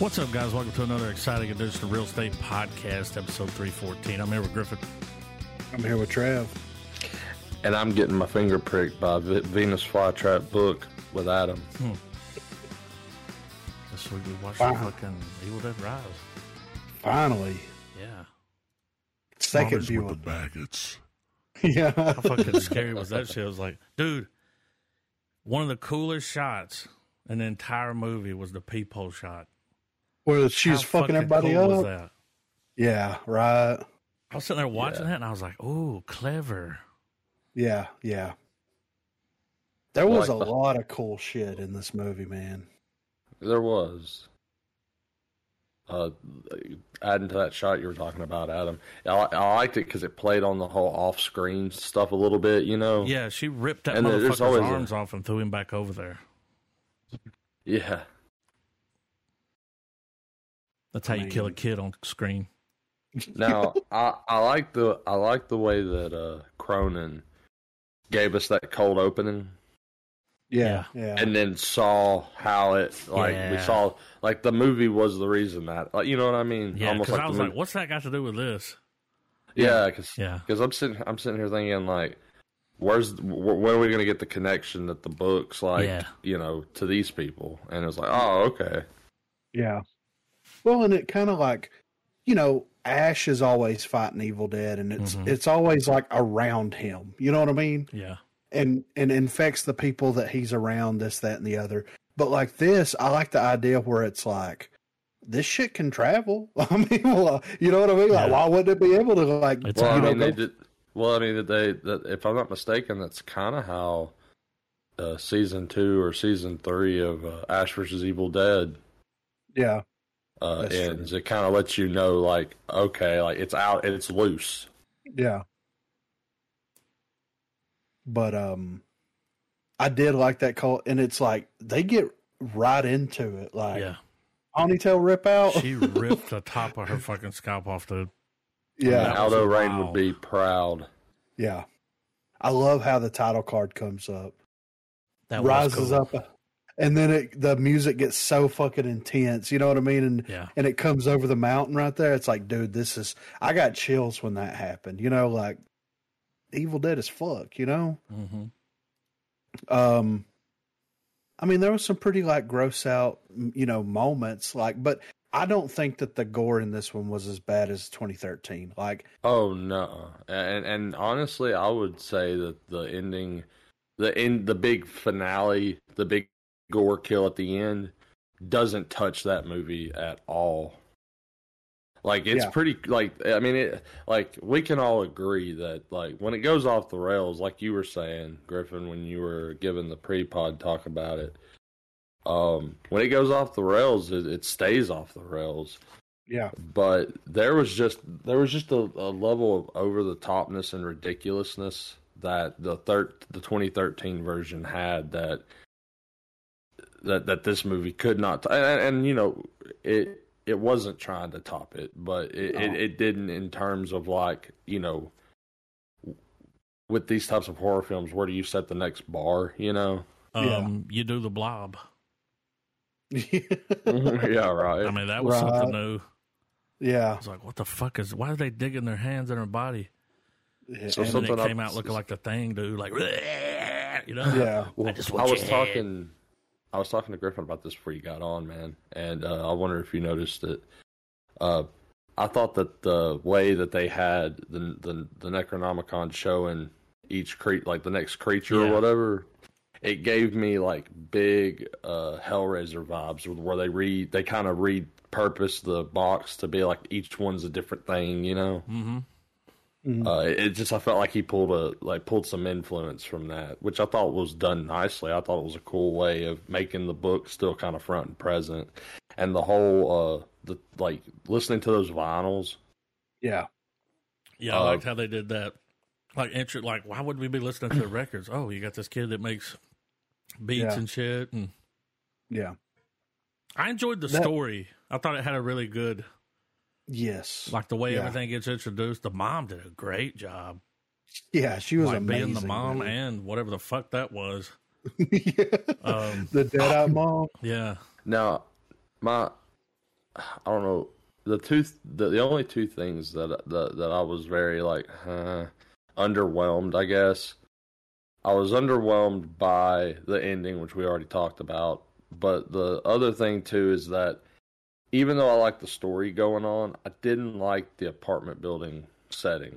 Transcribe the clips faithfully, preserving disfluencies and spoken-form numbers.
What's up, guys? Welcome to another exciting edition of Real Estate Podcast, episode three fourteen. I'm here with Griffin. I'm here with Trav. And I'm getting my finger pricked by v- Venus Flytrap book with Adam. Hmm. This week we watched Wow. the fucking Evil Dead Rise. Finally. Yeah. Second Promise viewing. with the maggots. Yeah. How fucking scary was that shit? I was like, dude, one of the coolest shots in the entire movie was the peephole shot. Where she was How fucking everybody cool was up. that? Yeah, right. I was sitting there watching Yeah. that, and I was like, "Ooh, clever." Yeah, yeah. There was Like a the- lot of cool shit in this movie, man. There was. Uh, adding to that shot you were talking about, Adam, I, I liked it because it played on the whole off-screen stuff a little bit, you know? Yeah, she ripped that And there's motherfucker's always a- arms off and threw him back over there. Yeah. That's how I you kill a mean- kid on screen. Now, I, I like the I like the way that uh, Cronin gave us that cold opening, Yeah, yeah. and then saw how it like we Yeah. saw like the movie was the reason that like you know what I mean? Yeah, Almost because I the was movie- like, "What's that got to do with this?" yeah, because Yeah. I'm sitting I'm sitting here thinking like, where's wh- where are we gonna get the connection that the books like Yeah. you know to these people? And it was like, oh okay, yeah. Well, and it kind of like, you know, Ash is always fighting Evil Dead, and it's Mhm. it's always like around him. You know what I mean? Yeah, and and infects the people that he's around, this, that, and the other. But like this, I like the idea where it's like, this shit can travel. I mean, well, uh, you know what I mean? Like, Yeah. why wouldn't it be able to like? It's well I you know, mean go- they did well I mean that they that if I'm not mistaken that's kind of how uh, season two or season three of uh, Ash versus Evil Dead yeah, uh, That's ends. It kind of lets you know like okay like it's out it's loose. yeah. But um, I did like that call, and it's like they get right into it, like yeah. ponytail rip out. She ripped the top of her fucking scalp off, dude. yeah, That was Aldo Rain wild. would be proud. yeah. I love how the title card comes up. That was rises cool. up, and then it, the music gets so fucking intense. You know what I mean? And Yeah, and it comes over the mountain right there. It's like, dude, this is. I got chills when that happened. You know, like Evil Dead as fuck. You know. hmm Um, I mean, there was some pretty like gross out, you know, moments. Like, but I don't think that the gore in this one was as bad as twenty thirteen. Like, Oh no, and and honestly, I would say that the ending, the end, the big finale, the big gore kill at the end, doesn't touch that movie at all. Like it's Yeah. pretty, like I mean, it like we can all agree that like when it goes off the rails, like you were saying, Griffin, when you were giving the pre-pod talk about it, um, when it goes off the rails, it, it stays off the rails. yeah, But there was just there was just a, a level of over the topness and ridiculousness that the thir- the twenty thirteen version had that that that this movie could not t- and, and you know it it wasn't trying to top it, but it, No. it, it didn't in terms of like you know with these types of horror films, where do you set the next bar? You know, um, you do the Blob. yeah, right. I mean, that was Right. something new. I yeah. was like, "What the fuck is? Why are they digging their hands in her body?" So And then something it came up- out looking like the Thing, dude. Like, you know? Yeah. Well, I just I want was your talking. I was talking to Griffin about this before you got on, man, and uh, I wonder if you noticed it. Uh, I thought that the way that they had the the, the Necronomicon showing each cre- like the next creature Yeah. or whatever, it gave me like big uh, Hellraiser vibes, where they read they kind of repurpose the box to be like each one's a different thing, you know. Mm-hmm. Mhm. Uh, it just I felt like he pulled a like pulled some influence from that, which I thought was done nicely. I thought it was a cool way of making the book still kind of front and present, and the whole uh the like listening to those vinyls. Yeah. Yeah, I Uh, liked how they did that. Like, intro, like, why would we be listening to the records? Oh, you got this kid that makes beats Yeah. and shit. And Yeah. I enjoyed the That- story. I thought it had a really good, Yes. like the way Yeah. everything gets introduced. The mom did a great job. Yeah, she was like amazing. being the mom dude. and whatever the fuck that was. yeah. Um, The dead eye mom. yeah. Now, my I don't know the two the, the only two things that that that I was very like uh, underwhelmed, I guess. I was underwhelmed by the ending, which we already talked about. But the other thing too is that even though I like the story going on, I didn't like the apartment building setting.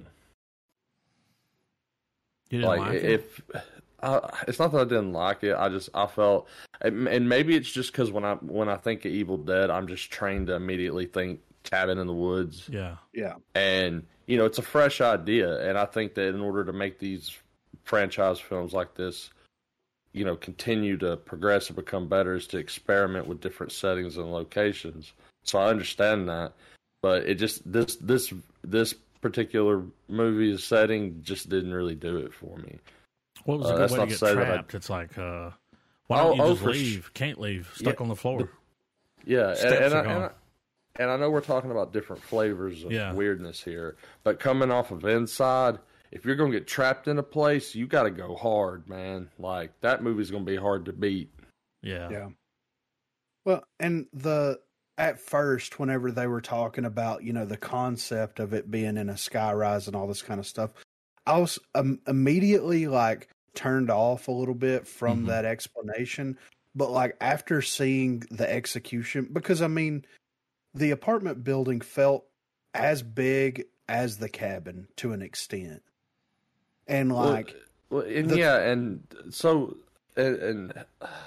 You didn't like, like if uh, it's not that I didn't like it, I just I felt, and maybe it's just because when I when I think of Evil Dead, I'm just trained to immediately think cabin in the woods. Yeah, yeah, and you know it's a fresh idea, and I think that in order to make these franchise films like this, you know, continue to progress and become better, is to experiment with different settings and locations. So I understand that, but it just this this this particular movie's setting just didn't really do it for me. What was a uh, good way to get to trapped? I, it's like, uh, why don't oh, you just oh, leave? Sh- Can't leave. Stuck yeah, on the floor. The, yeah, and, and, I, and, I, and I know we're talking about different flavors of yeah. weirdness here, but coming off of Inside, if you're going to get trapped in a place, you got to go hard, man. Like, that movie's going to be hard to beat. Yeah. Yeah. Well, and the... At first, whenever they were talking about, you know, the concept of it being in a skyrise and all this kind of stuff, I was um, immediately like turned off a little bit from mm-hmm. that explanation. But like after seeing the execution, because I mean, the apartment building felt as big as the cabin to an extent. And like, well, well and the, yeah, and so, and, and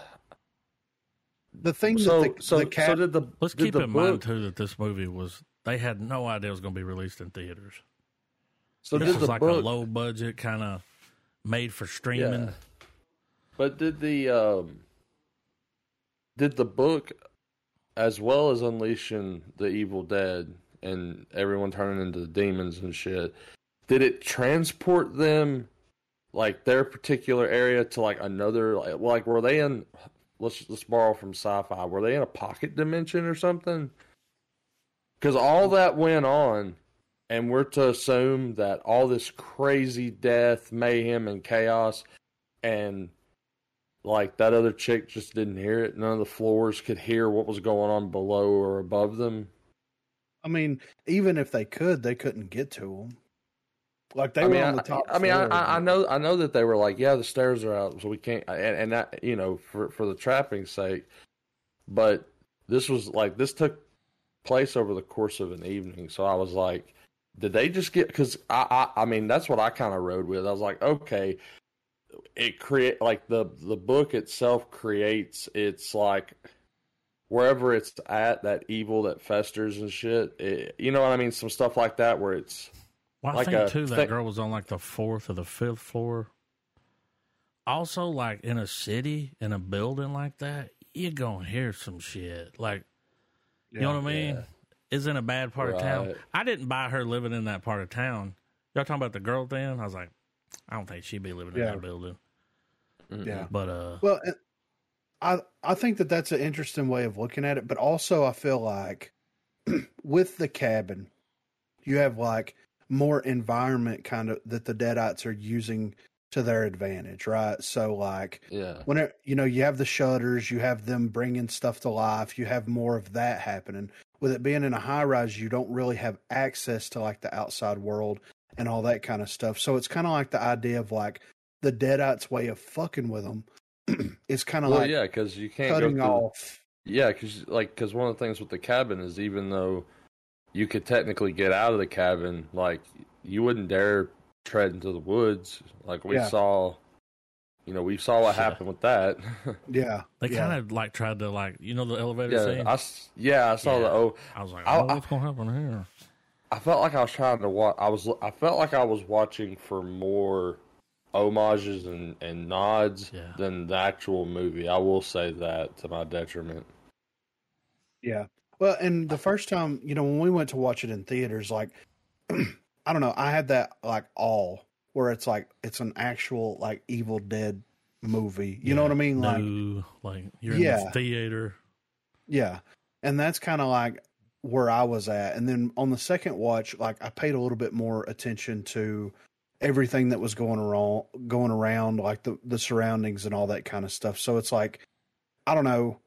The thing so, that the, so, the cat... so did the let's did keep the in book... mind too that this movie was they had no idea it was going to be released in theaters. So this did was the like book... a low budget kind of made for streaming. Yeah. But did the um, did the book, as well as Unleashing the Evil Dead and everyone turning into demons and shit, did it transport them like their particular area to like another like, like were they in? Let's let's borrow from sci-fi. Were they in a pocket dimension or something? Because all that went on, and we're to assume that all this crazy death, mayhem, and chaos, and like that other chick just didn't hear it. None of the floors could hear what was going on below or above them. I mean, even if they could, they couldn't get to them. Like they I were mean, on the top. I, I mean, floor, I, I know, I know that they were like, yeah, the stairs are out, so we can't. And, and that, you know, for for the trapping's sake. But this was like this took place over the course of an evening, so I was like, did they just get? Because I, I, I mean, that's what I kind of rode with. I was like, okay, it create like the the book itself creates. It's like wherever it's at, that evil that festers and shit. It, you know what I mean? Some stuff like that where it's. Well, I like think, too, that th- girl was on, like, the fourth or the fifth floor. Also, like, in a city, in a building like that, you're going to hear some shit. Like, you yeah, know what I mean? Yeah. It's in a bad part right. of town. I didn't buy her living in that part of town. Y'all talking about the girl then? I was like, I don't think she'd be living yeah. in that building. Mm-hmm. Yeah. But, uh... Well, I, I think that that's an interesting way of looking at it, but also I feel like with the cabin, you have, like... more environment kind of that the Deadites are using to their advantage, right? So like, yeah, when it, you know, you have the shutters, you have them bringing stuff to life, you have more of that happening. With it being in a high rise, you don't really have access to like the outside world and all that kind of stuff. So it's kind of like the idea of like the Deadites' way of fucking with them. It's kind of well, like yeah, because you can't cutting go through, off. Yeah, because like because one of the things with the cabin is even though you could technically get out of the cabin, like, you wouldn't dare tread into the woods. Like, we yeah. saw, you know, we saw what happened with that. yeah. They yeah. kind of, like, tried to, like, you know, the elevator yeah, scene? I, yeah, I saw yeah. the, oh. I was like, I, oh, what's going to happen here? I felt like I was trying to watch, I was, I felt like I was watching for more homages and, and nods yeah. than the actual movie. I will say that to my detriment. Yeah. Well, and the first time, you know, when we went to watch it in theaters, like, I don't know, I had that, like, awe, where it's like, it's an actual, like, Evil Dead movie. You yeah, know what I mean? Like, no, like you're yeah. in the theater. Yeah. And that's kind of like where I was at. And then on the second watch, like, I paid a little bit more attention to everything that was going around, going around, like the, the surroundings and all that kind of stuff. So it's like, I don't know.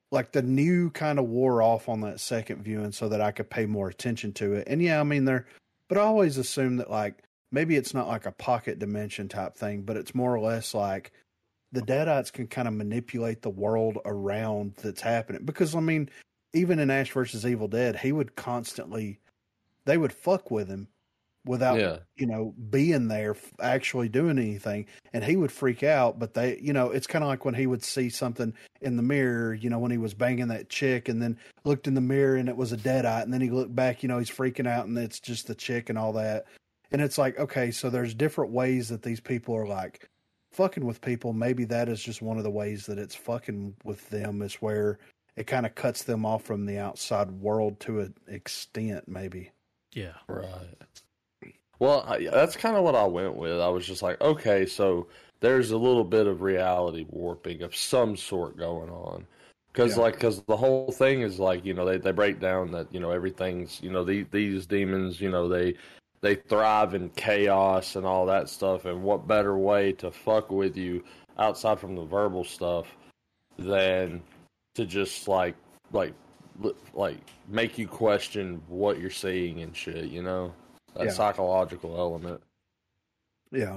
like the new kind of wore off on that second viewing so that I could pay more attention to it. And yeah, I mean, they're, but I always assume that like, maybe it's not like a pocket dimension type thing, but it's more or less like the Deadites can kind of manipulate the world around that's happening. Because I mean, even in Ash versus Evil Dead, he would constantly, they would fuck with him without, yeah. you know, being there, actually doing anything. And he would freak out, but they, you know, it's kind of like when he would see something in the mirror, you know, when he was banging that chick and then looked in the mirror and it was a Deadite. And then he looked back, you know, he's freaking out and it's just the chick and all that. And it's like, okay, so there's different ways that these people are like fucking with people. Maybe that is just one of the ways that it's fucking with them, is where it kind of cuts them off from the outside world to an extent, maybe. Yeah. Right. Well, I, that's kind of what I went with. I was just like, okay, so there's a little bit of reality warping of some sort going on. Because, yeah. like, because the whole thing is like, you know, they, they break down that, you know, everything's, you know, the, these demons, you know, they they thrive in chaos and all that stuff. And what better way to fuck with you outside from the verbal stuff than to just, like, like, like make you question what you're seeing and shit, you know? That yeah. psychological element. Yeah.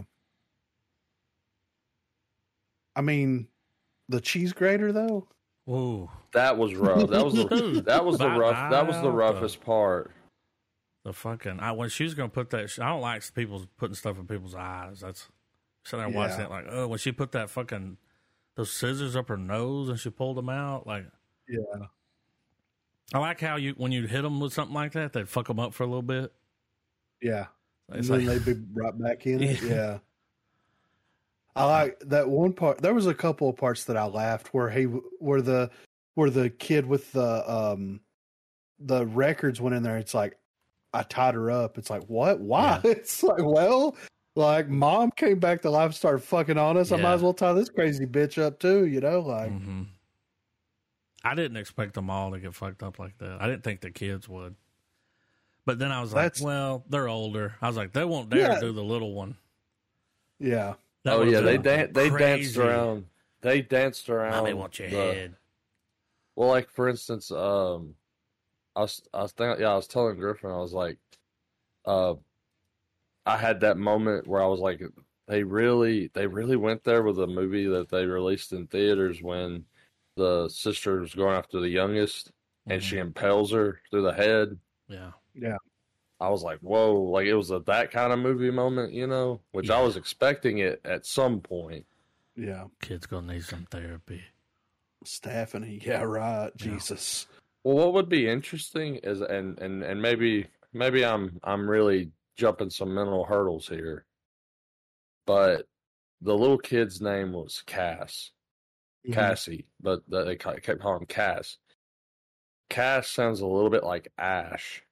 I mean, the cheese grater though. Whoa, that was rough. That was the, that was the rough. That was the roughest part. The fucking I, when she was gonna put that. I don't like people putting stuff in people's eyes. That's sitting there yeah. watching it like, oh, when she put that fucking those scissors up her nose and she pulled them out, like, yeah. I like how you when you hit them with something like that, they'd fuck them up for a little bit. Yeah, and then like, they'd be right back in it. Yeah. yeah, I like that one part. There was a couple of parts that I laughed where he, where the, where the kid with the um, the records went in there. It's like, I tied her up. It's like, what? Why? Yeah. It's like, well, like mom came back to life and started fucking on us. Yeah. I might as well tie this crazy bitch up too. You know, like. Mm-hmm. I didn't expect them all to get fucked up like that. I didn't think the kids would. But then I was like, That's, well, they're older. I was like, they won't dare yeah. do the little one. Yeah. That oh, yeah. They dan- they danced around. They danced around. Now they want your the, head. Well, like, for instance, um, I was, I was thinking, yeah, I was telling Griffin, I was like, uh, I had that moment where I was like, they really, they really went there with a movie that they released in theaters when the sister was going after the youngest mm-hmm. and she impales her through the head. Yeah. Yeah. I was like, whoa, like it was a that kind of movie moment, you know, which yeah. I was expecting it at some point. Yeah. Kid's going to need some therapy. Stephanie. Yeah, right. Yeah. Jesus. Well, what would be interesting is, and, and, and maybe, maybe I'm, I'm really jumping some mental hurdles here, but the little kid's name was Cass. Mm-hmm. Cassie, but they kept calling him Cass. Cass sounds a little bit like Ash.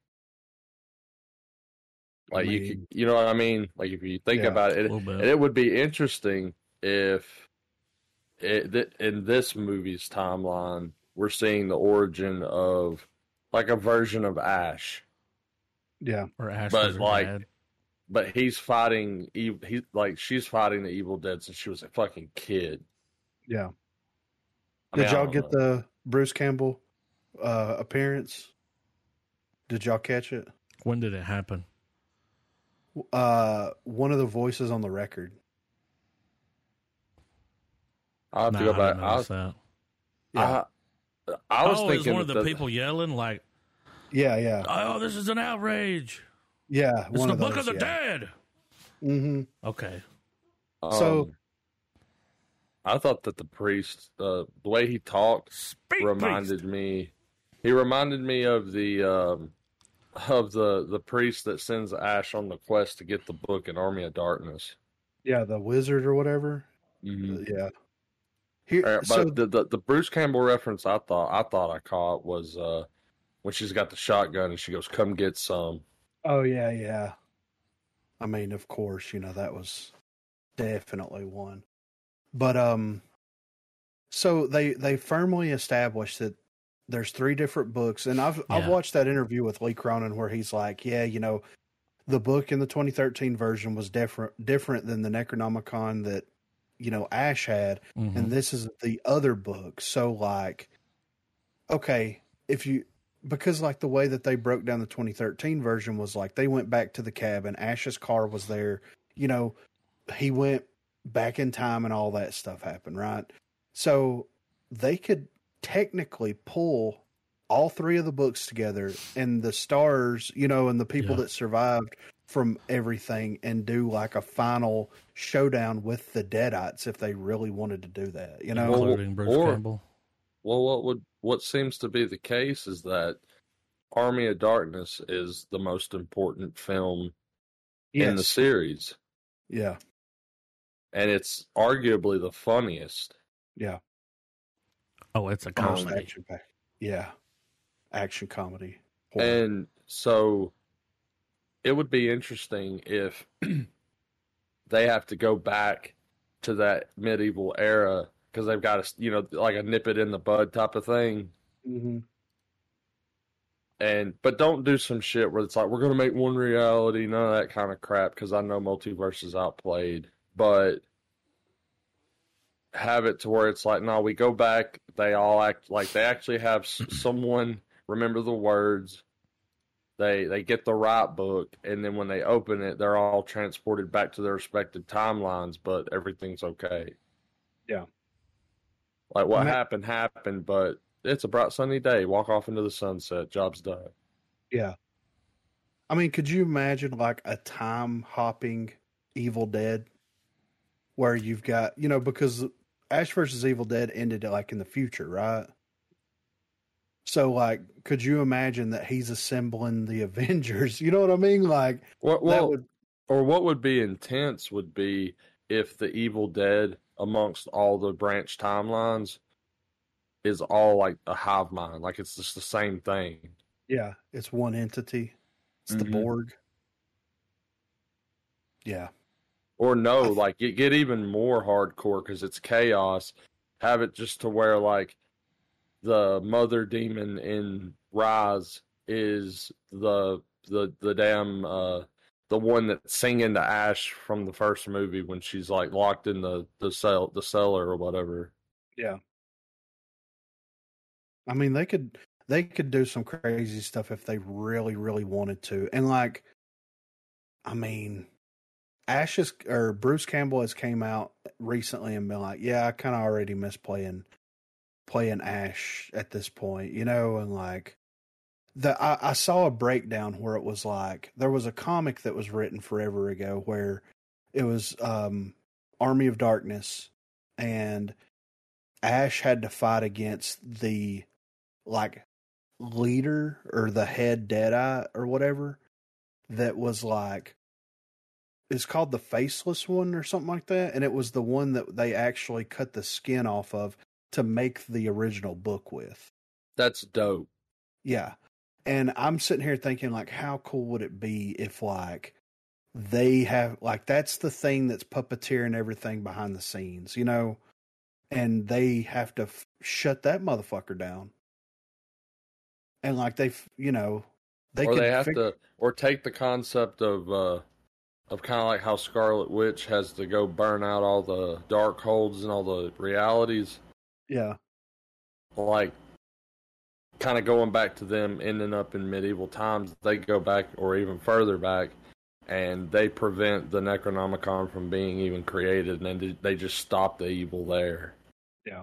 Like I mean, you could, you know what I mean? Like if you think yeah, about it, it, and it would be interesting if it, th- in this movie's timeline we're seeing the origin of like a version of Ash. Yeah, or Ash, but like, dad. But he's fighting. He like she's fighting the Evil Dead since she was a fucking kid. Yeah. I Did mean, y'all get know. the Bruce Campbell uh, appearance? Did y'all catch it? When did it happen? Uh, one of the voices on the record. I'll have nah, to go back. I, that. Yeah. I, I was oh, thinking. it was one of the that, people yelling like, yeah, yeah. Oh, this is an outrage. Yeah. It's the Book those, of the yeah. Dead. Mm-hmm. Okay. Um, so. I thought that the priest, uh, the way he talked, Speak, reminded priest. me. He reminded me of the um, of the the priest that sends Ash on the quest to get the book in Army of Darkness. Yeah, the wizard or whatever. Mm-hmm. Uh, yeah. Here, uh, but so, the, the the Bruce Campbell reference I thought I thought I caught was uh, when she's got the shotgun and she goes, "Come get some." Oh yeah, yeah. I mean, of course, you know that was definitely one. But um, so they they firmly established that there's three different books, and I've yeah. I've watched that interview with Lee Cronin where he's like, yeah, you know, the book in the twenty thirteen version was different different than the Necronomicon that you know Ash had, mm-hmm. and this is the other book. So like, okay, if you because like the way that they broke down the twenty thirteen version was like they went back to the cabin, Ash's car was there, you know, he went back in time and all that stuff happened, right? So they could technically pull all three of the books together and the stars, you know, and the people yeah. that survived from everything and do like a final showdown with the Deadites if they really wanted to do that, you know, including Bruce or, Campbell. Well, what would what seems to be the case is that Army of Darkness is the most important film yes. in the series. Yeah. And it's arguably the funniest. Yeah. Oh, it's a comedy. Action pack. Yeah. Action comedy. Horror. And so it would be interesting if they have to go back to that medieval era because they've got to, you know, like a nip it in the bud type of thing. Mm-hmm. And but don't do some shit where it's like we're gonna make one reality, none of that kind of crap. Because I know multiverse is outplayed, but have it to where it's like, no, we go back. They all act like they actually have someone remember the words. They they get the right book, and then when they open it, they're all transported back to their respective timelines. But everything's okay. Yeah. Like what Ma- happened happened, but it's a bright sunny day. Walk off into the sunset. Job's done. Yeah. I mean, could you imagine like a time hopping Evil Dead where you've got, you know, because Ash versus Evil Dead ended like in the future, right? So like, could you imagine that he's assembling the Avengers? You know what I mean? Like, well, well would... or what would be intense would be if the Evil Dead amongst all the branch timelines is all like a hive mind. Like it's just the same thing. Yeah. It's one entity. It's mm-hmm. the Borg. Yeah. Or no, th- like get, get even more hardcore because it's chaos. Have it just to where like the mother demon in Rise is the the the damn uh the one that's singing to Ash from the first movie when she's like locked in the the cell the cellar or whatever. Yeah. I mean, they could they could do some crazy stuff if they really, really wanted to. And like, I mean, Ash's or Bruce Campbell has came out recently and been like, yeah, I kind of already miss playing playing Ash at this point, you know, and like the I, I saw a breakdown where it was like there was a comic that was written forever ago where it was um, Army of Darkness and Ash had to fight against the like leader or the head Deadeye or whatever that was like it's called the Faceless One or something like that, and it was the one that they actually cut the skin off of to make the original book with. That's dope. Yeah. And I'm sitting here thinking like how cool would it be if like they have like that's the thing that's puppeteering everything behind the scenes, you know, and they have to f- shut that motherfucker down. And like they, you know, they or could they have fig- to, or take the concept of, uh, of kind of like how Scarlet Witch has to go burn out all the dark holds and all the realities. Yeah. Like, kind of going back to them ending up in medieval times, they go back or even further back, and they prevent the Necronomicon from being even created, and then they just stop the evil there. Yeah.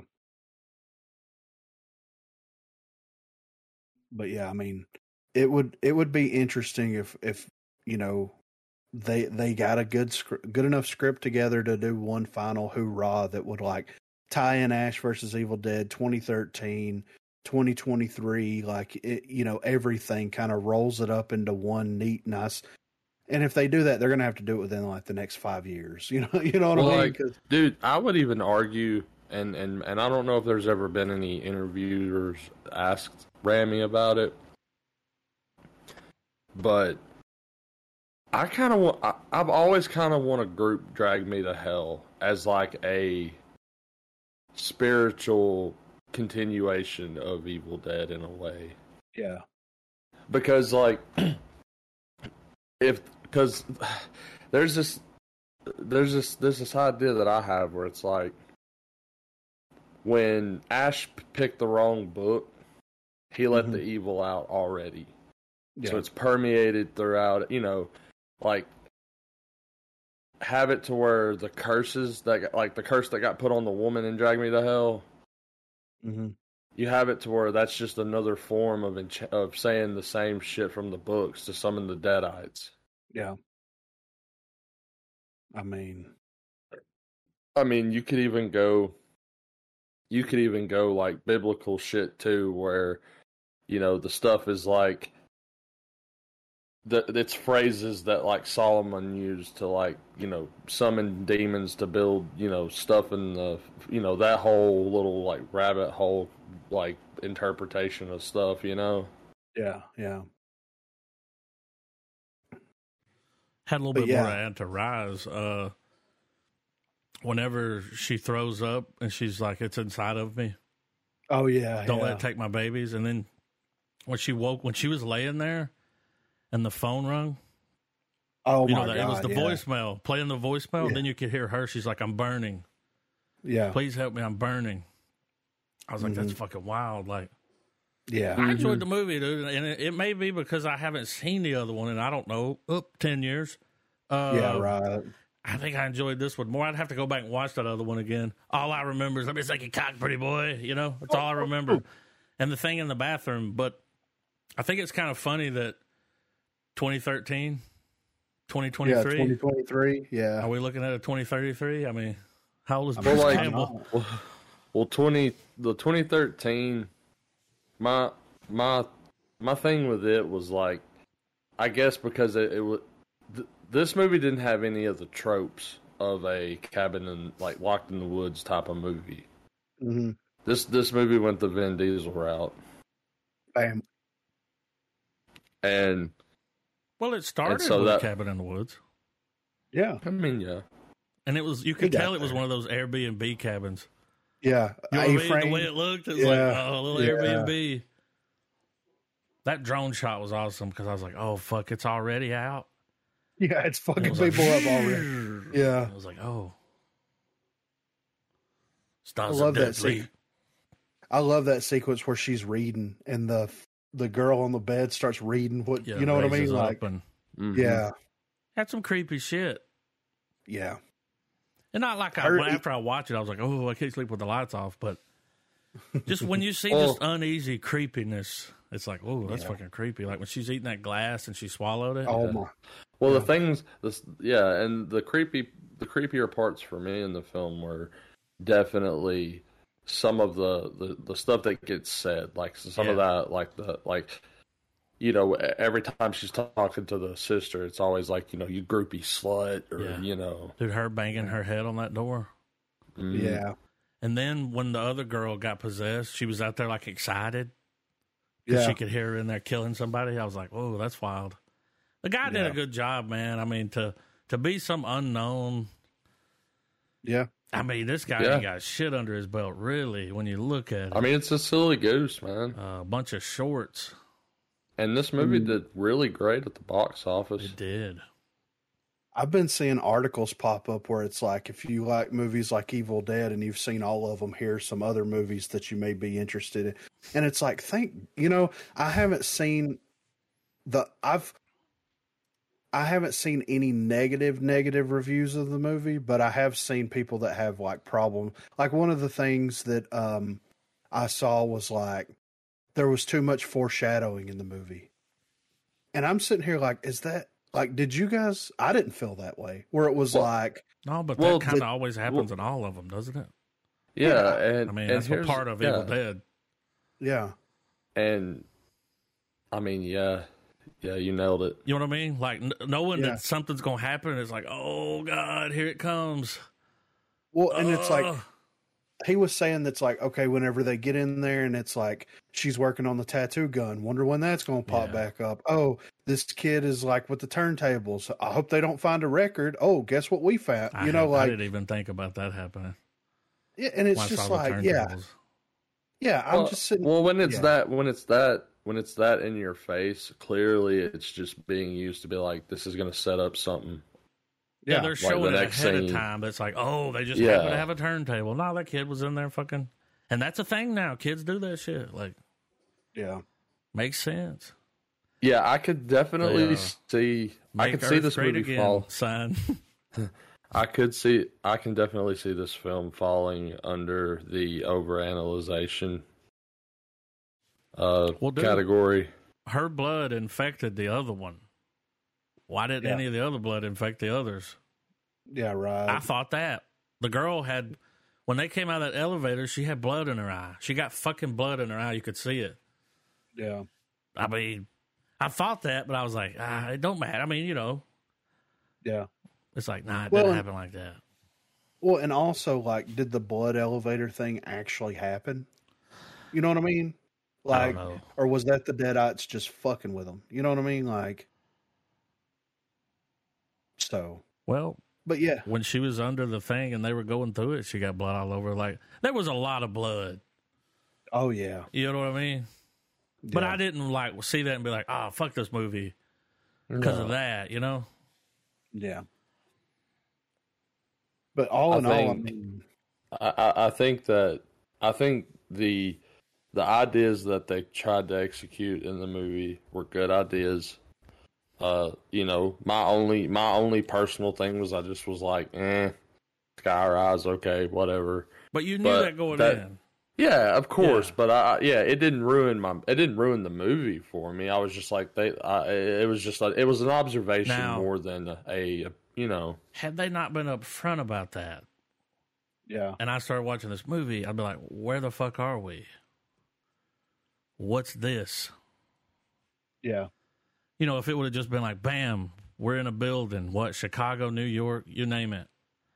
But yeah, I mean, it would it would be interesting if if you know they they got a good good enough script together to do one final hoorah that would like tie in Ash versus Evil Dead twenty thirteen, twenty twenty-three, like it, you know, everything kind of rolls it up into one neat, nice. And if they do that, they're gonna have to do it within like the next five years. You know, you know what well, I mean? Like, dude, I would even argue, and, and and I don't know if there's ever been any interviewers asked Rami about it, but I kind of want. I, I've always kind of want a group Drag Me to Hell as like a spiritual continuation of Evil Dead in a way. Yeah, because like if because there's this there's this there's this idea that I have where it's like when Ash picked the wrong book He let Mhm. the evil out already. Yeah. So it's permeated throughout, you know, like have it to where the curses that got, like the curse that got put on the woman and Drag Me to Hell, Mm-hmm. you have it to where that's just another form of encha- of saying the same shit from the books to summon the Deadites. Yeah. I mean, I mean, you could even go, you could even go like biblical shit too, where, you know, the stuff is like, the, it's phrases that like Solomon used to like, you know, summon demons to build, you know, stuff in the, you know, that whole little like rabbit hole, like interpretation of stuff, you know? yeah, yeah. Had a little But bit yeah. more to add to Rise. Uh, whenever she throws up and she's like, it's inside of me. Oh, yeah. Don't yeah. let it take my babies. And then when she woke, when she was laying there and the phone rung, Oh, you my know, that, God. it was the yeah. voicemail, playing the voicemail. Yeah. Then you could hear her. She's like, I'm burning. Yeah. Please help me. I'm burning. I was like, Mm-hmm. that's fucking wild. Like, Yeah. I enjoyed the movie, dude. And it, it may be because I haven't seen the other one, and I don't know, up ten years. Uh, Yeah, right. I think I enjoyed this one more. I'd have to go back and watch that other one again. All I remember is, let me suck your cock, pretty boy. You know, that's all I remember. And the thing in the bathroom. But I think it's kind of funny that twenty thirteen, twenty twenty-three. Yeah, twenty twenty-three. Yeah. Are we looking at a twenty thirty-three? I mean, how old is I Bruce mean, like- Campbell? Well, well, twenty the twenty thirteen, my my my thing with it was like, I guess because it, it was th- this movie didn't have any of the tropes of a cabin in like locked in the woods type of movie. Mm-hmm. This this movie went the Vin Diesel route, Bam. and Well, it started so with that- Cabin in the Woods. Yeah. I mean, yeah, And it was, you He could got tell it was there. one of those Airbnb cabins. Yeah. You know what I mean? A-frame. The way it looked, it was Yeah. like, oh, a little Yeah. Airbnb. That drone shot was awesome because I was like, oh, fuck, it's already out. Yeah, it's And fucking it was like, people up already. Yeah. I was like, oh. I Stars love are that deadly. scene. I love that sequence where she's reading and the the girl on the bed starts reading what Yeah, you know what I mean? raises up Like, and Mhm. yeah, had some creepy shit. yeah. And not like I, Her- after I watched it, I was like, oh, I can't sleep with the lights off. But just when you see Well- just uneasy creepiness, it's like, oh, that's Yeah. fucking creepy. Like when she's eating that glass and she swallowed it. Oh my. Well, Yeah. the things, this, yeah, and the creepy, the creepier parts for me in the film were definitely some of the, the, the stuff that gets said, like some of Yeah. that, like the like, you know, every time she's talking to the sister, it's always like, you know, you groupie slut, or Yeah. you know, Dude, her banging her head on that door. mm, Yeah. And then when the other girl got possessed, she was out there like excited because Yeah. she could hear her in there killing somebody. I was like, oh, that's wild. The guy did Yeah. a good job, man. I mean, to to be some unknown. Yeah. I mean, this guy Yeah. ain't got shit under his belt, really, when you look at it. I mean, it's a silly goose, man. Uh, a bunch of shorts. And this movie Mm. did really great at the box office. It did. I've been seeing articles pop up where it's like, if you like movies like Evil Dead and you've seen all of them, here's some other movies that you may be interested in. And it's like, think, you know, I haven't seen the, I've, I haven't seen any negative, negative reviews of the movie, but I have seen people that have like problem. Like one of the things that um, I saw was like, there was too much foreshadowing in the movie. And I'm sitting here like, is that, like, did you guys, I didn't feel that way, where it was Well, like, No, but Well, that kind of the- always happens in all of them, doesn't it? Yeah, Yeah. and I mean, and that's a here's- part of yeah. Evil Dead. yeah, And I mean, yeah, yeah, you nailed it. You know what I mean? Like n- knowing Yeah. that something's gonna happen, it's like, oh god, here it comes. well, and it's like, Ugh. he was saying that's like, okay, whenever they get in there and it's like, she's working on the tattoo gun, wonder when that's going to pop Yeah. back up. Oh, this kid is like with the turntables. I hope they don't find a record. Oh, guess what we found? I You know, had- I like, didn't even think about that happening. yeah, and it's When I just saw the like, yeah, turntables. yeah, I'm well, just sitting. well, when it's yeah. that, when it's that, when it's that in your face, clearly it's just being used to be like, this is going to set up something. Yeah, Yeah, they're like showing the it next ahead of scene. time. But it's like, oh, they just Yeah. happen to have a turntable. No, that kid was in there fucking, and that's a thing now. Kids do that shit. Like, Yeah. Makes sense. Yeah, I could definitely They, uh, see. I could see this movie again, fall. Son. I could see. I can definitely see this film falling under the overanalyzation uh, well, dude, category. Her blood infected the other one. Why didn't Yeah. any of the other blood infect the others? Yeah, right. I thought that. The girl had, when they came out of that elevator, she had blood in her eye. She got fucking blood in her eye. You could see it. Yeah. I mean, I thought that, but I was like, ah, it don't matter. I mean, you know. Yeah. It's like, nah, it Well, didn't happen like that. Well, and also, like, did the blood elevator thing actually happen? You know what I mean? Like, I don't know. or was that the Deadites just fucking with them? You know what I mean? Like, so. Well, but yeah, when she was under the thing and they were going through it, she got blood all over. Like, there was a lot of blood. Oh yeah, you know what I mean. Yeah. But I didn't like see that and be like, "Oh, fuck this movie," because no. of that. You know. Yeah. But all I in think, all, I mean, I, I think that I think the the ideas that they tried to execute in the movie were good ideas. Uh, you know, my only my only personal thing was I just was like, eh, Skyrise, okay, whatever. But you knew but that going that, in. Yeah, of course. Yeah. But I, yeah, it didn't ruin my, it didn't ruin the movie for me. I was just like, they, I, it was just like, it was an observation now, more than a, a, you know. Had they not been upfront about that, yeah, and I started watching this movie, I'd be like, where the fuck are we? What's this? Yeah. You know, if it would have just been like, bam, we're in a building, what, Chicago, New York, you name it.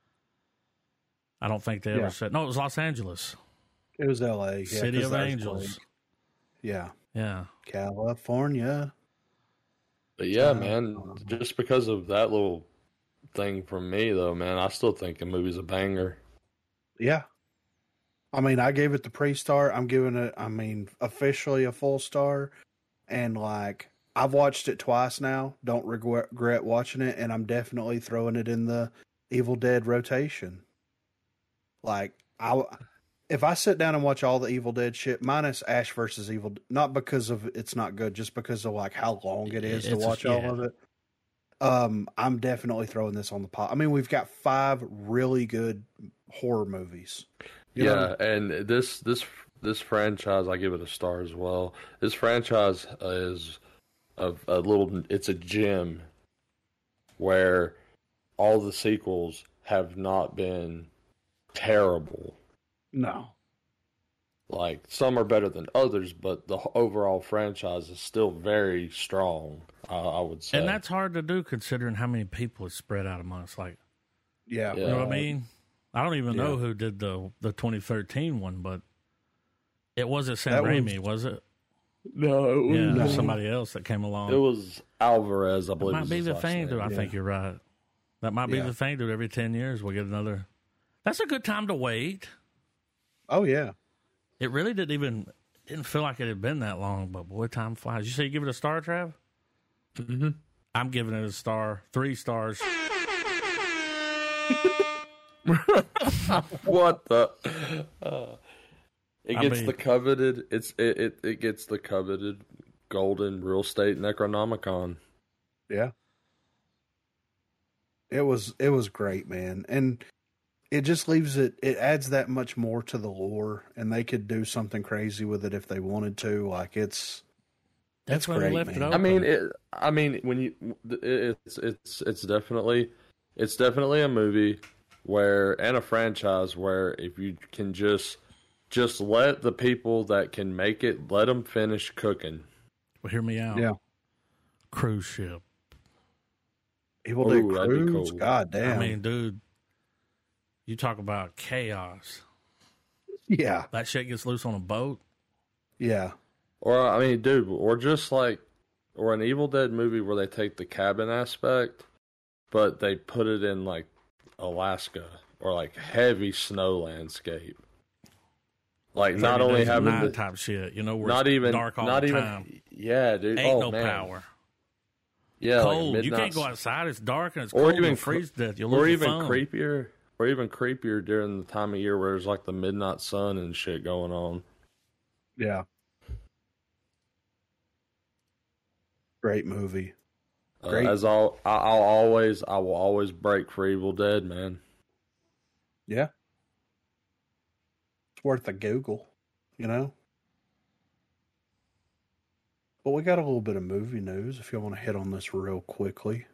I don't think they ever yeah. said, no, it was Los Angeles. It was L A. Yeah, City of Angels. Yeah. Yeah. California. But yeah, uh, man, just because of that little thing from me, though, man, I still think the movie's a banger. Yeah. I mean, I gave it the pre-star. I'm giving it, I mean, officially a full star. And, like, I've watched it twice now. Don't regret, regret watching it. And I'm definitely throwing it in the Evil Dead rotation. Like, I... If I sit down and watch all the Evil Dead shit, minus Ash versus Evil, not because of it's not good, just because of like how long it is it's to watch a, yeah. all of it. Um, I'm definitely throwing this on the pot. I mean, we've got five really good horror movies. You yeah, know? and this this this franchise, I give it a star as well. This franchise is a, a little. It's a gem where all the sequels have not been terrible. No. Like, some are better than others, but the overall franchise is still very strong, uh, I would say. And that's hard to do considering how many people it's spread out amongst. Like, yeah. You know what I mean? I don't even yeah. know who did the the twenty thirteen one, but it wasn't Sam Raimi, was, was it? No, it was yeah, no. somebody else that came along. It was Alvarez, I believe. That might be the thing, name. dude. I yeah. think you're right. That might be yeah. the thing, dude. Every ten years, we'll get another. That's a good time to wait. Oh, yeah. It really didn't even didn't feel like it had been that long, but boy, time flies. You say you give it a star, Trav? Mm-hmm. I'm giving it a star, three stars. What the? Uh, it I gets mean, the coveted. It's it, it it gets the coveted golden real estate Necronomicon. Yeah. It was it was great, man, and it just leaves it. It adds that much more to the lore, and they could do something crazy with it if they wanted to. Like it's. That's when great, they left man. it open. I mean, it, I mean, when you, it's it's it's definitely, it's definitely a movie where and a franchise where if you can just just let the people that can make it, let them finish cooking. Well, hear me out. Yeah. Cruise ship. Evil Dead Ooh, that'd be Cruise. cool. God damn. I mean, dude, you talk about chaos. Yeah. That shit gets loose on a boat. Yeah. Or I mean, dude, or just like, or an Evil Dead movie where they take the cabin aspect, but they put it in like Alaska or like heavy snow landscape. Like not only having the type shit, you know, where not it's even dark all not the even time. yeah, dude. Ain't oh, no man. power. Yeah, cold. like you can't go outside. It's dark and it's or cold. Even You'll freeze to death. You'll or lose even your phone. creepier, or even creepier during the time of year where there's like the midnight sun and shit going on. Yeah. Great movie. Great. Uh, as all, I, I'll always, I will always break for Evil Dead, man. Yeah. It's worth a Google, you know? But we got a little bit of movie news if you want to hit on this real quickly.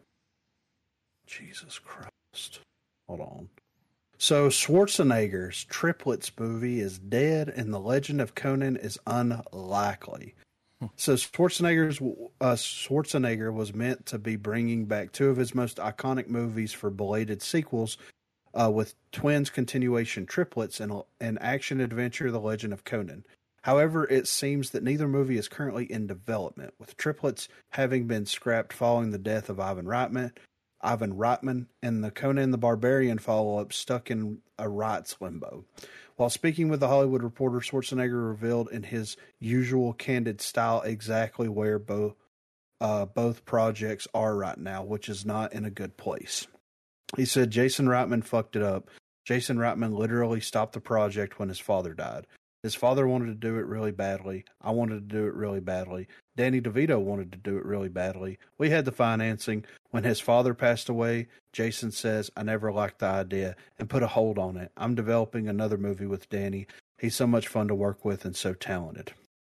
Jesus Christ. Hold on. So Schwarzenegger's Triplets movie is dead and the Legend of Conan is unlikely. So Schwarzenegger's uh, Schwarzenegger was meant to be bringing back two of his most iconic movies for belated sequels, uh, with twins continuation Triplets and an action-adventure The Legend of Conan. However, it seems that neither movie is currently in development, with Triplets having been scrapped following the death of Ivan Reitman, Ivan Reitman, and the Conan the Barbarian follow-up stuck in a rights limbo. While speaking with The Hollywood Reporter, Schwarzenegger revealed in his usual candid style exactly where both uh, both projects are right now, which is not in a good place. He said Jason Reitman fucked it up. Jason Reitman literally stopped the project when his father died. His father wanted to do it really badly. I wanted to do it really badly. Danny DeVito wanted to do it really badly. We had the financing. When his father passed away, Jason says, I never liked the idea and put a hold on it. I'm developing another movie with Danny. He's so much fun to work with and so talented.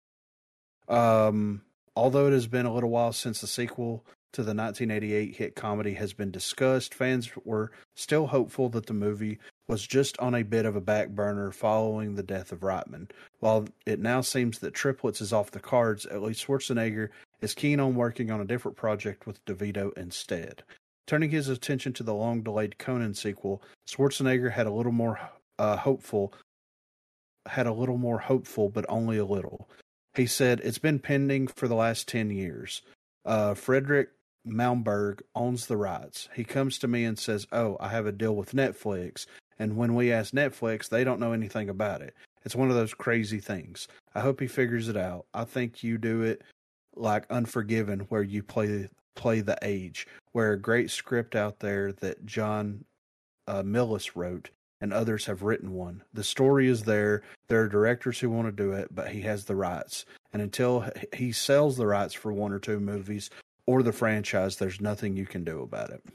Um, although it has been a little while since the sequel to the nineteen eighty-eight hit comedy has been discussed, fans were still hopeful that the movie was just on a bit of a back burner following the death of Reitman. While it now seems that Triplets is off the cards, at least Schwarzenegger is keen on working on a different project with DeVito instead. Turning his attention to the long-delayed Conan sequel, Schwarzenegger had a little more uh, hopeful, had a little more hopeful, but only a little. He said, it's been pending for the last ten years. Uh, Frederick Malmberg owns the rights. He comes to me and says, oh, I have a deal with Netflix. And when we ask Netflix, they don't know anything about it. It's one of those crazy things. I hope he figures it out. I think you do it like Unforgiven, where you play play the age, where a great script out there that John uh, Millis wrote and others have written one. The story is there. There are directors who want to do it, but he has the rights. And until he sells the rights for one or two movies or the franchise, there's nothing you can do about it.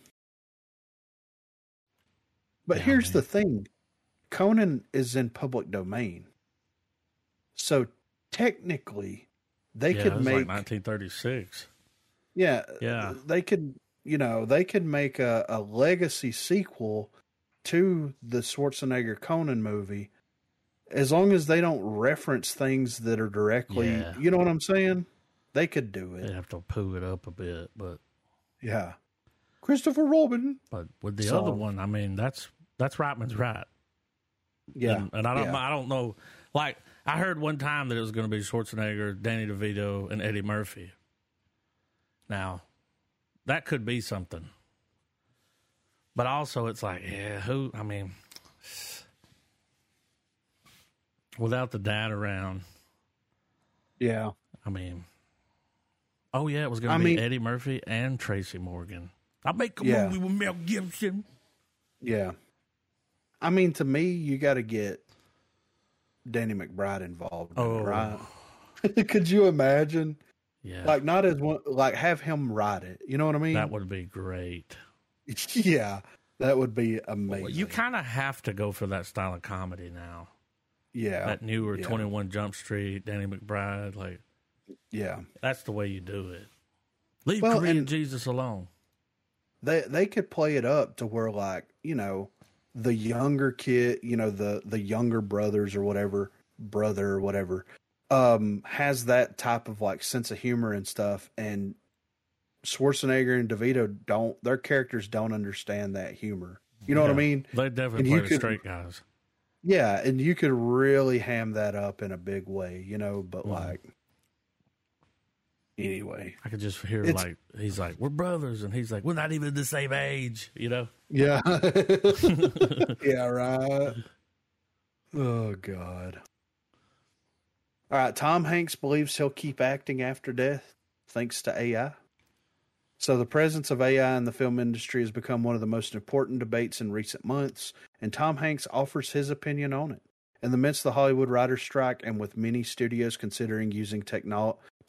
But yeah, here's man. the thing. Conan is in public domain. So technically, they yeah, could it was make... like nineteen thirty-six. Yeah. Yeah. They could, you know, they could make a, a legacy sequel to the Schwarzenegger Conan movie as long as they don't reference things that are directly... Yeah. You know what I'm saying? They could do it. They have to poo it up a bit, but... Yeah. Christopher Robin. But with the so, other one, I mean, that's that's Reitman's right. Yeah, and, and I don't, yeah. I don't know. Like I heard one time that it was going to be Schwarzenegger, Danny DeVito, and Eddie Murphy. Now, that could be something, but also it's like, yeah, who? I mean, without the dad around, yeah. I mean, oh yeah, it was going to be mean, Eddie Murphy and Tracy Morgan. I make a yeah. movie with Mel Gibson. Yeah. I mean, to me, you got to get Danny McBride involved. In oh. it, right? Could you imagine? Yeah. Like, not as one, like, have him write it. You know what I mean? That would be great. Yeah. That would be amazing. Well, you kind of have to go for that style of comedy now. Yeah. That newer yeah. twenty-one Jump Street, Danny McBride. Like, yeah. That's the way you do it. Leave well, Korean Jesus alone. They they could play it up to where, like, you know, the younger kid, you know, the, the younger brothers or whatever, brother or whatever, um, has that type of, like, sense of humor and stuff. And Schwarzenegger and DeVito don't, their characters don't understand that humor. You know yeah, what I mean? They definitely play the could, straight guys. Yeah, and you could really ham that up in a big way, you know, but, mm. like, anyway, I could just hear it's, like he's like, we're brothers, and he's like, we're not even the same age, you know? Yeah. Yeah, right. Oh God. All right, Tom Hanks believes he'll keep acting after death thanks to A I. So the presence of A I in the film industry has become one of the most important debates in recent months, and Tom Hanks offers his opinion on it. In the midst of the Hollywood writers' strike, and with many studios considering using technology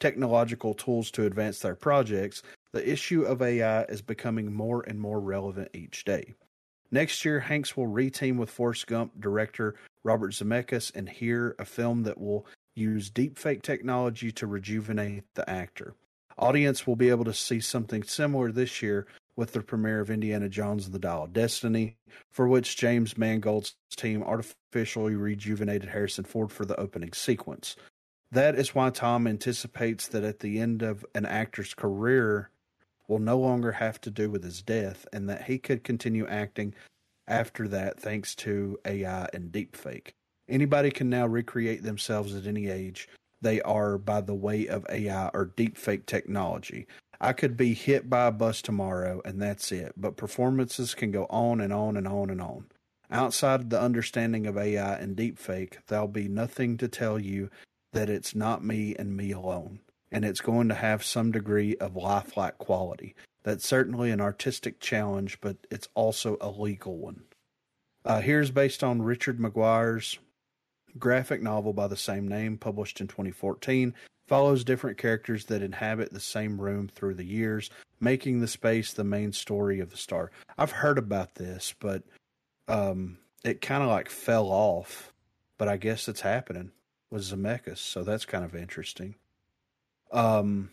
technological tools to advance their projects, the issue of A I is becoming more and more relevant each day. Next year, Hanks will re-team with Forrest Gump director Robert Zemeckis in Here, a film that will use deepfake technology to rejuvenate the actor. Audience will be able to see something similar this year with the premiere of Indiana Jones and the Dial of Destiny, for which James Mangold's team artificially rejuvenated Harrison Ford for the opening sequence. That is why Tom anticipates that at the end of an actor's career will no longer have to do with his death, and that he could continue acting after that thanks to A I and deepfake. Anybody can now recreate themselves at any age they are by the way of A I or deepfake technology. I could be hit by a bus tomorrow and that's it, but performances can go on and on and on and on. Outside of the understanding of A I and deepfake, there'll be nothing to tell you that it's not me and me alone, and it's going to have some degree of lifelike quality. That's certainly an artistic challenge, but it's also a legal one. Uh, here's based on Richard Maguire's graphic novel by the same name, published in twenty fourteen. Follows different characters that inhabit the same room through the years, making the space the main story of the story. I've heard about this, but um, it kind of like fell off. But I guess it's happening with Zemeckis, so that's kind of interesting. Um.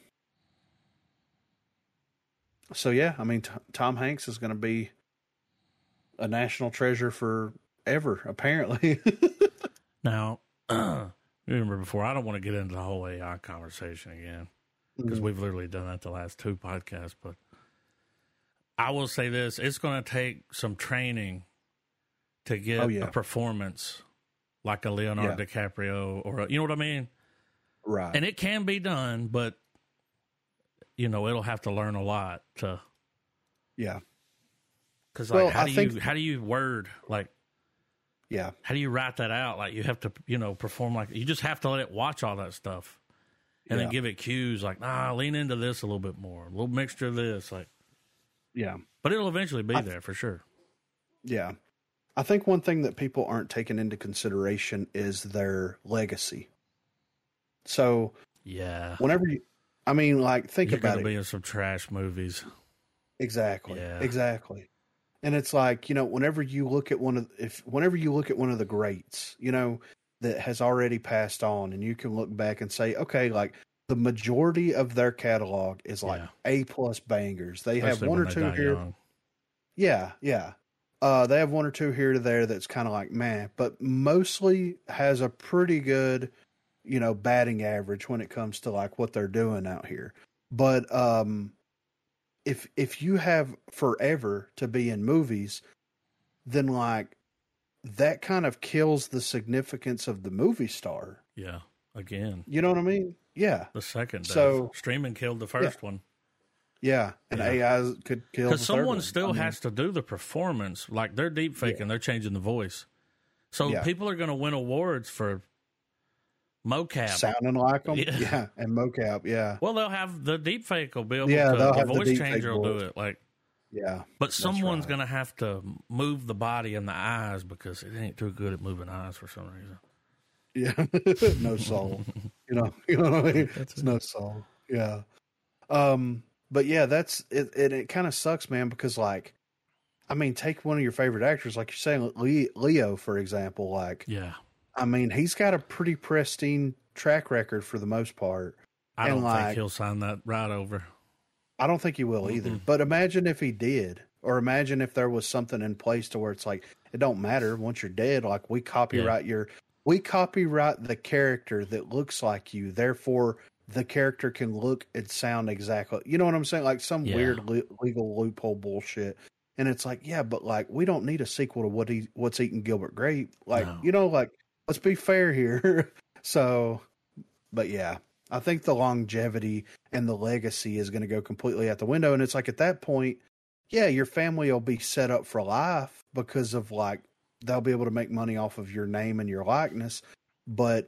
So yeah, I mean, T- Tom Hanks is going to be a national treasure forever, apparently. Now, uh, remember before, I don't want to get into the whole A I conversation again, because mm-hmm. we've literally done that the last two podcasts, but I will say this, it's going to take some training to get oh, yeah. a performance like a Leonardo yeah. DiCaprio or, a, you know what I mean? Right. And it can be done, but, you know, it'll have to learn a lot to. Yeah. Because, like, well, how, do think... you, how do you word, like, yeah. how do you write that out? Like, you have to, you know, perform like, you just have to let it watch all that stuff and yeah. then give it cues like, nah, lean into this a little bit more, a little mixture of this. Like, yeah. But it'll eventually be I, there for sure. Yeah. I think one thing that people aren't taking into consideration is their legacy. So, yeah. Whenever you, I mean, like, think You're about it. You're going to be in some trash movies. Exactly. Yeah. Exactly. And it's like, you know, whenever you look at one of, if, whenever you look at one of the greats, you know, that has already passed on, and you can look back and say, okay, like the majority of their catalog is like yeah. A plus bangers. They Especially have one or two here. Young. Yeah. Yeah. Uh, they have one or two here to there that's kind of like, man, but mostly has a pretty good, you know, batting average when it comes to like what they're doing out here. But, um, If if you have forever to be in movies, then like that kind of kills the significance of the movie star. Yeah, again. You know what I mean? Yeah. The second. So does. Streaming killed the first yeah. one. Yeah, and yeah. A I could kill the because someone third one. still I mean, has to do the performance. Like they're deep faking, yeah. they're changing the voice. So yeah. people are going to win awards for mocap sounding like them, yeah. yeah, and mocap, yeah. Well, they'll have the deep fake will be able yeah, to. The voice the changer will voice. do it, like yeah. But someone's right. going to have to move the body and the eyes because it ain't too good at moving eyes for some reason. Yeah, no soul. you know, you know what I mean. That's it's it. No soul. Yeah. Um. But yeah, that's it. It, it kind of sucks, man, because like, I mean, take one of your favorite actors, like you're saying, Leo, for example. Like, yeah. I mean, he's got a pretty pristine track record for the most part. I and don't like, think he'll sign that right over. I don't think he will mm-hmm. either. But imagine if he did, or imagine if there was something in place to where it's like, it don't matter once you're dead. Like we copyright yeah. your, we copyright the character that looks like you. Therefore, the character can look and sound exactly. You know what I'm saying? Like some yeah. weird le- legal loophole bullshit. And it's like, yeah, but like we don't need a sequel to what he what's eating Gilbert Grape. Like no. you know, like. Let's be fair here. So, but yeah, I think the longevity and the legacy is going to go completely out the window. And it's like at that point, yeah, your family will be set up for life because of like, they'll be able to make money off of your name and your likeness. But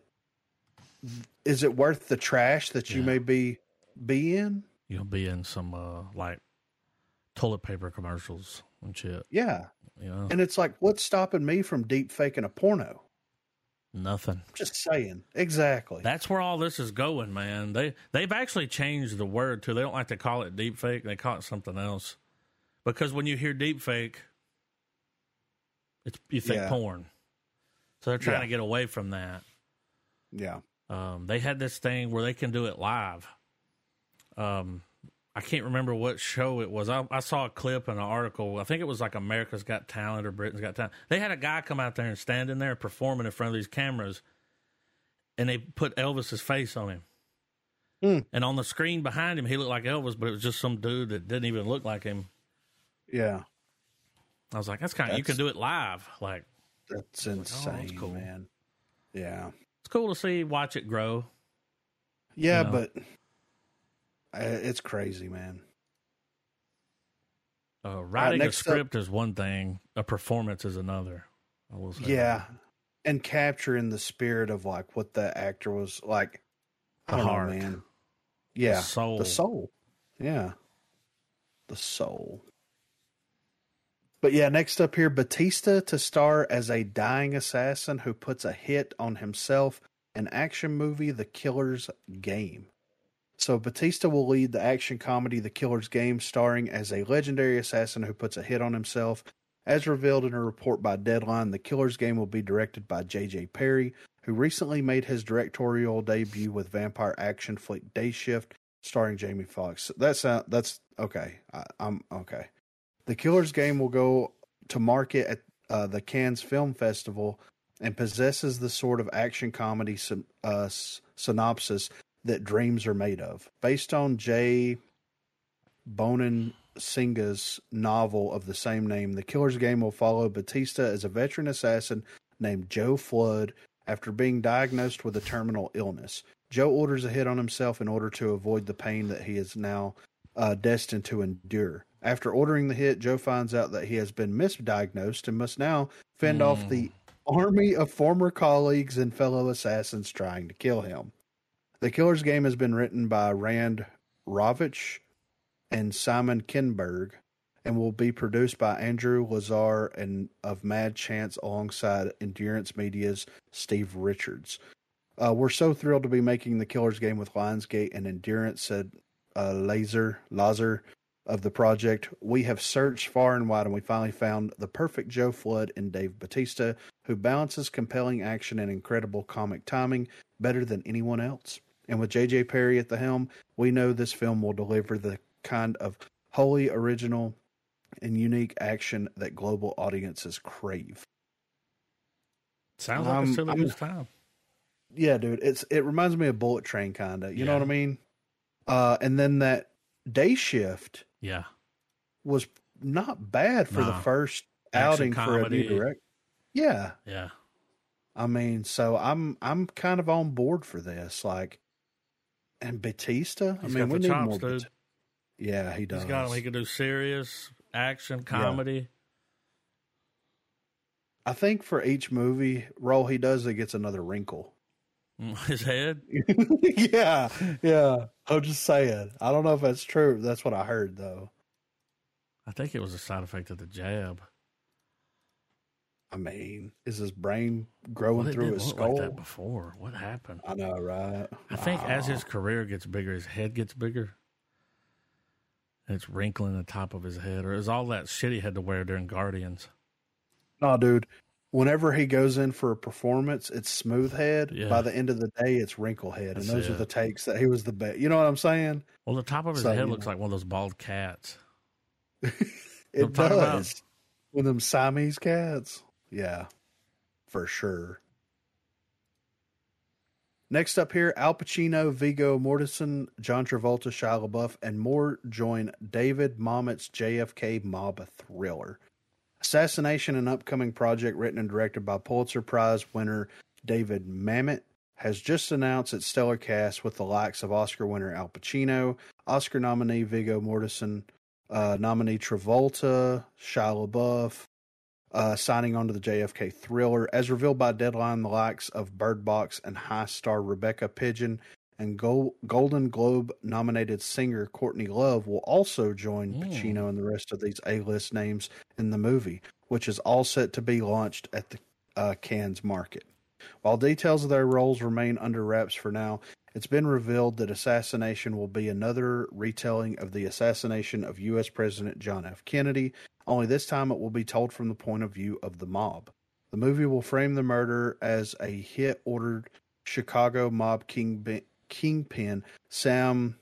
is it worth the trash that you yeah. may be, be in? You'll be in some uh, like toilet paper commercials and shit. Yeah. You know? And it's like, what's stopping me from deep faking a porno? Nothing. Just saying. Exactly. That's where all this is going, man. They they've actually changed the word too. They don't like to call it deep fake. They call it something else. Because when you hear deep fake, it's you think Yeah. porn. So they're trying Yeah. to get away from that. Yeah. Um, they had this thing where they can do it live. Um, I can't remember what show it was. I, I saw a clip in an article. I think it was like America's Got Talent or Britain's Got Talent. They had a guy come out there and stand in there performing in front of these cameras, and they put Elvis's face on him. Mm. And on the screen behind him, he looked like Elvis, but it was just some dude that didn't even look like him. Yeah. I was like, that's kind of, you can do it live. Like, That's like, oh, insane, that's cool. man. Yeah. It's cool to see, watch it grow. Yeah, You know? but uh, it's crazy, man. Uh, writing a next up- script is one thing, a performance is another. I will say. Yeah. And capturing the spirit of like what the actor was like. I The don't heart. know, man. Yeah. The soul. The soul. Yeah. The soul. But yeah, next up here, Batista to star as a dying assassin who puts a hit on himself in action movie The Killer's Game. So Batista will lead the action comedy The Killer's Game, starring as a legendary assassin who puts a hit on himself. As revealed in a report by Deadline, The Killer's Game will be directed by J J Perry, who recently made his directorial debut with vampire action flick Day Shift, starring Jamie Foxx. That's uh, that's okay. I, I'm okay. The Killer's Game will go to market at uh, the Cannes Film Festival and possesses the sort of action comedy syn- uh, synopsis that dreams are made of. Based on Jay Bonin Singa's novel of the same name, The Killer's Game will follow Batista as a veteran assassin named Joe Flood after being diagnosed with a terminal illness. Joe orders a hit on himself in order to avoid the pain that he is now uh, destined to endure. After ordering the hit, Joe finds out that he has been misdiagnosed and must now fend Mm. off the army of former colleagues and fellow assassins trying to kill him. The Killer's Game has been written by Rand Rovich and Simon Kinberg and will be produced by Andrew Lazar and of Mad Chance alongside Endurance Media's Steve Richards. Uh, we're so thrilled to be making The Killer's Game with Lionsgate and Endurance, said uh, Laser, Lazar of the project. We have searched far and wide and we finally found the perfect Joe Flood in Dave Batista, who balances compelling action and incredible comic timing better than anyone else. And with J J Perry at the helm, we know this film will deliver the kind of wholly original and unique action that global audiences crave. Sounds like Um, a silly I'm- goose time. Yeah, dude, it's it reminds me of Bullet Train kind of. You know Yeah. what I mean? Uh, and then that Day Shift Yeah. was not bad for the Nah. first Action outing for a new comedy. direct. Yeah, Yeah. I mean, so I'm I'm kind of on board for this. Like, and Batista. I He's mean, got we the need chops, more. dude. Bat- yeah, he does. He's got him. He can do serious action, comedy. I think for each movie role he does, it gets another wrinkle. His head. yeah, yeah. I'm just saying. I don't know if that's true. That's what I heard, though. I think it was a side effect of the jab. I mean, is his brain growing Well, it through didn't his look skull? like that before. What happened? I know, right? I think as Wow. his career gets bigger, his head gets bigger. And it's wrinkling the top of his head. Or is all that shit he had to wear during Guardians. No, dude. Whenever he goes in for a performance, it's smooth head. Yeah. By the end of the day, it's wrinkle head, and That's those are it. the takes that he was the best. You know what I'm saying? Well, the top of his So, head you looks know. like one of those bald cats. It I'm talking about- does. With them Siamese cats. Yeah, for sure. Next up here, Al Pacino, Viggo Mortensen, John Travolta, Shia LaBeouf, and more join David Mamet's J F K mob thriller. Assassination, an upcoming project written and directed by Pulitzer Prize winner David Mamet, has just announced its stellar cast with the likes of Oscar winner Al Pacino, Oscar nominee Viggo Mortensen, uh, nominee Travolta, Shia LaBeouf, uh, signing on to the J F K thriller. As revealed by Deadline, the likes of Bird Box and high star Rebecca Pidgeon and Gol- Golden Globe nominated singer Courtney Love will also join Mm. Pacino and the rest of these A-list names in the movie, which is all set to be launched at the uh, Cannes market. While details of their roles remain under wraps for now, it's been revealed that Assassination will be another retelling of the assassination of U S President John F. Kennedy, only this time it will be told from the point of view of the mob. The movie will frame the murder as a hit-ordered Chicago mob king, kingpin, Sam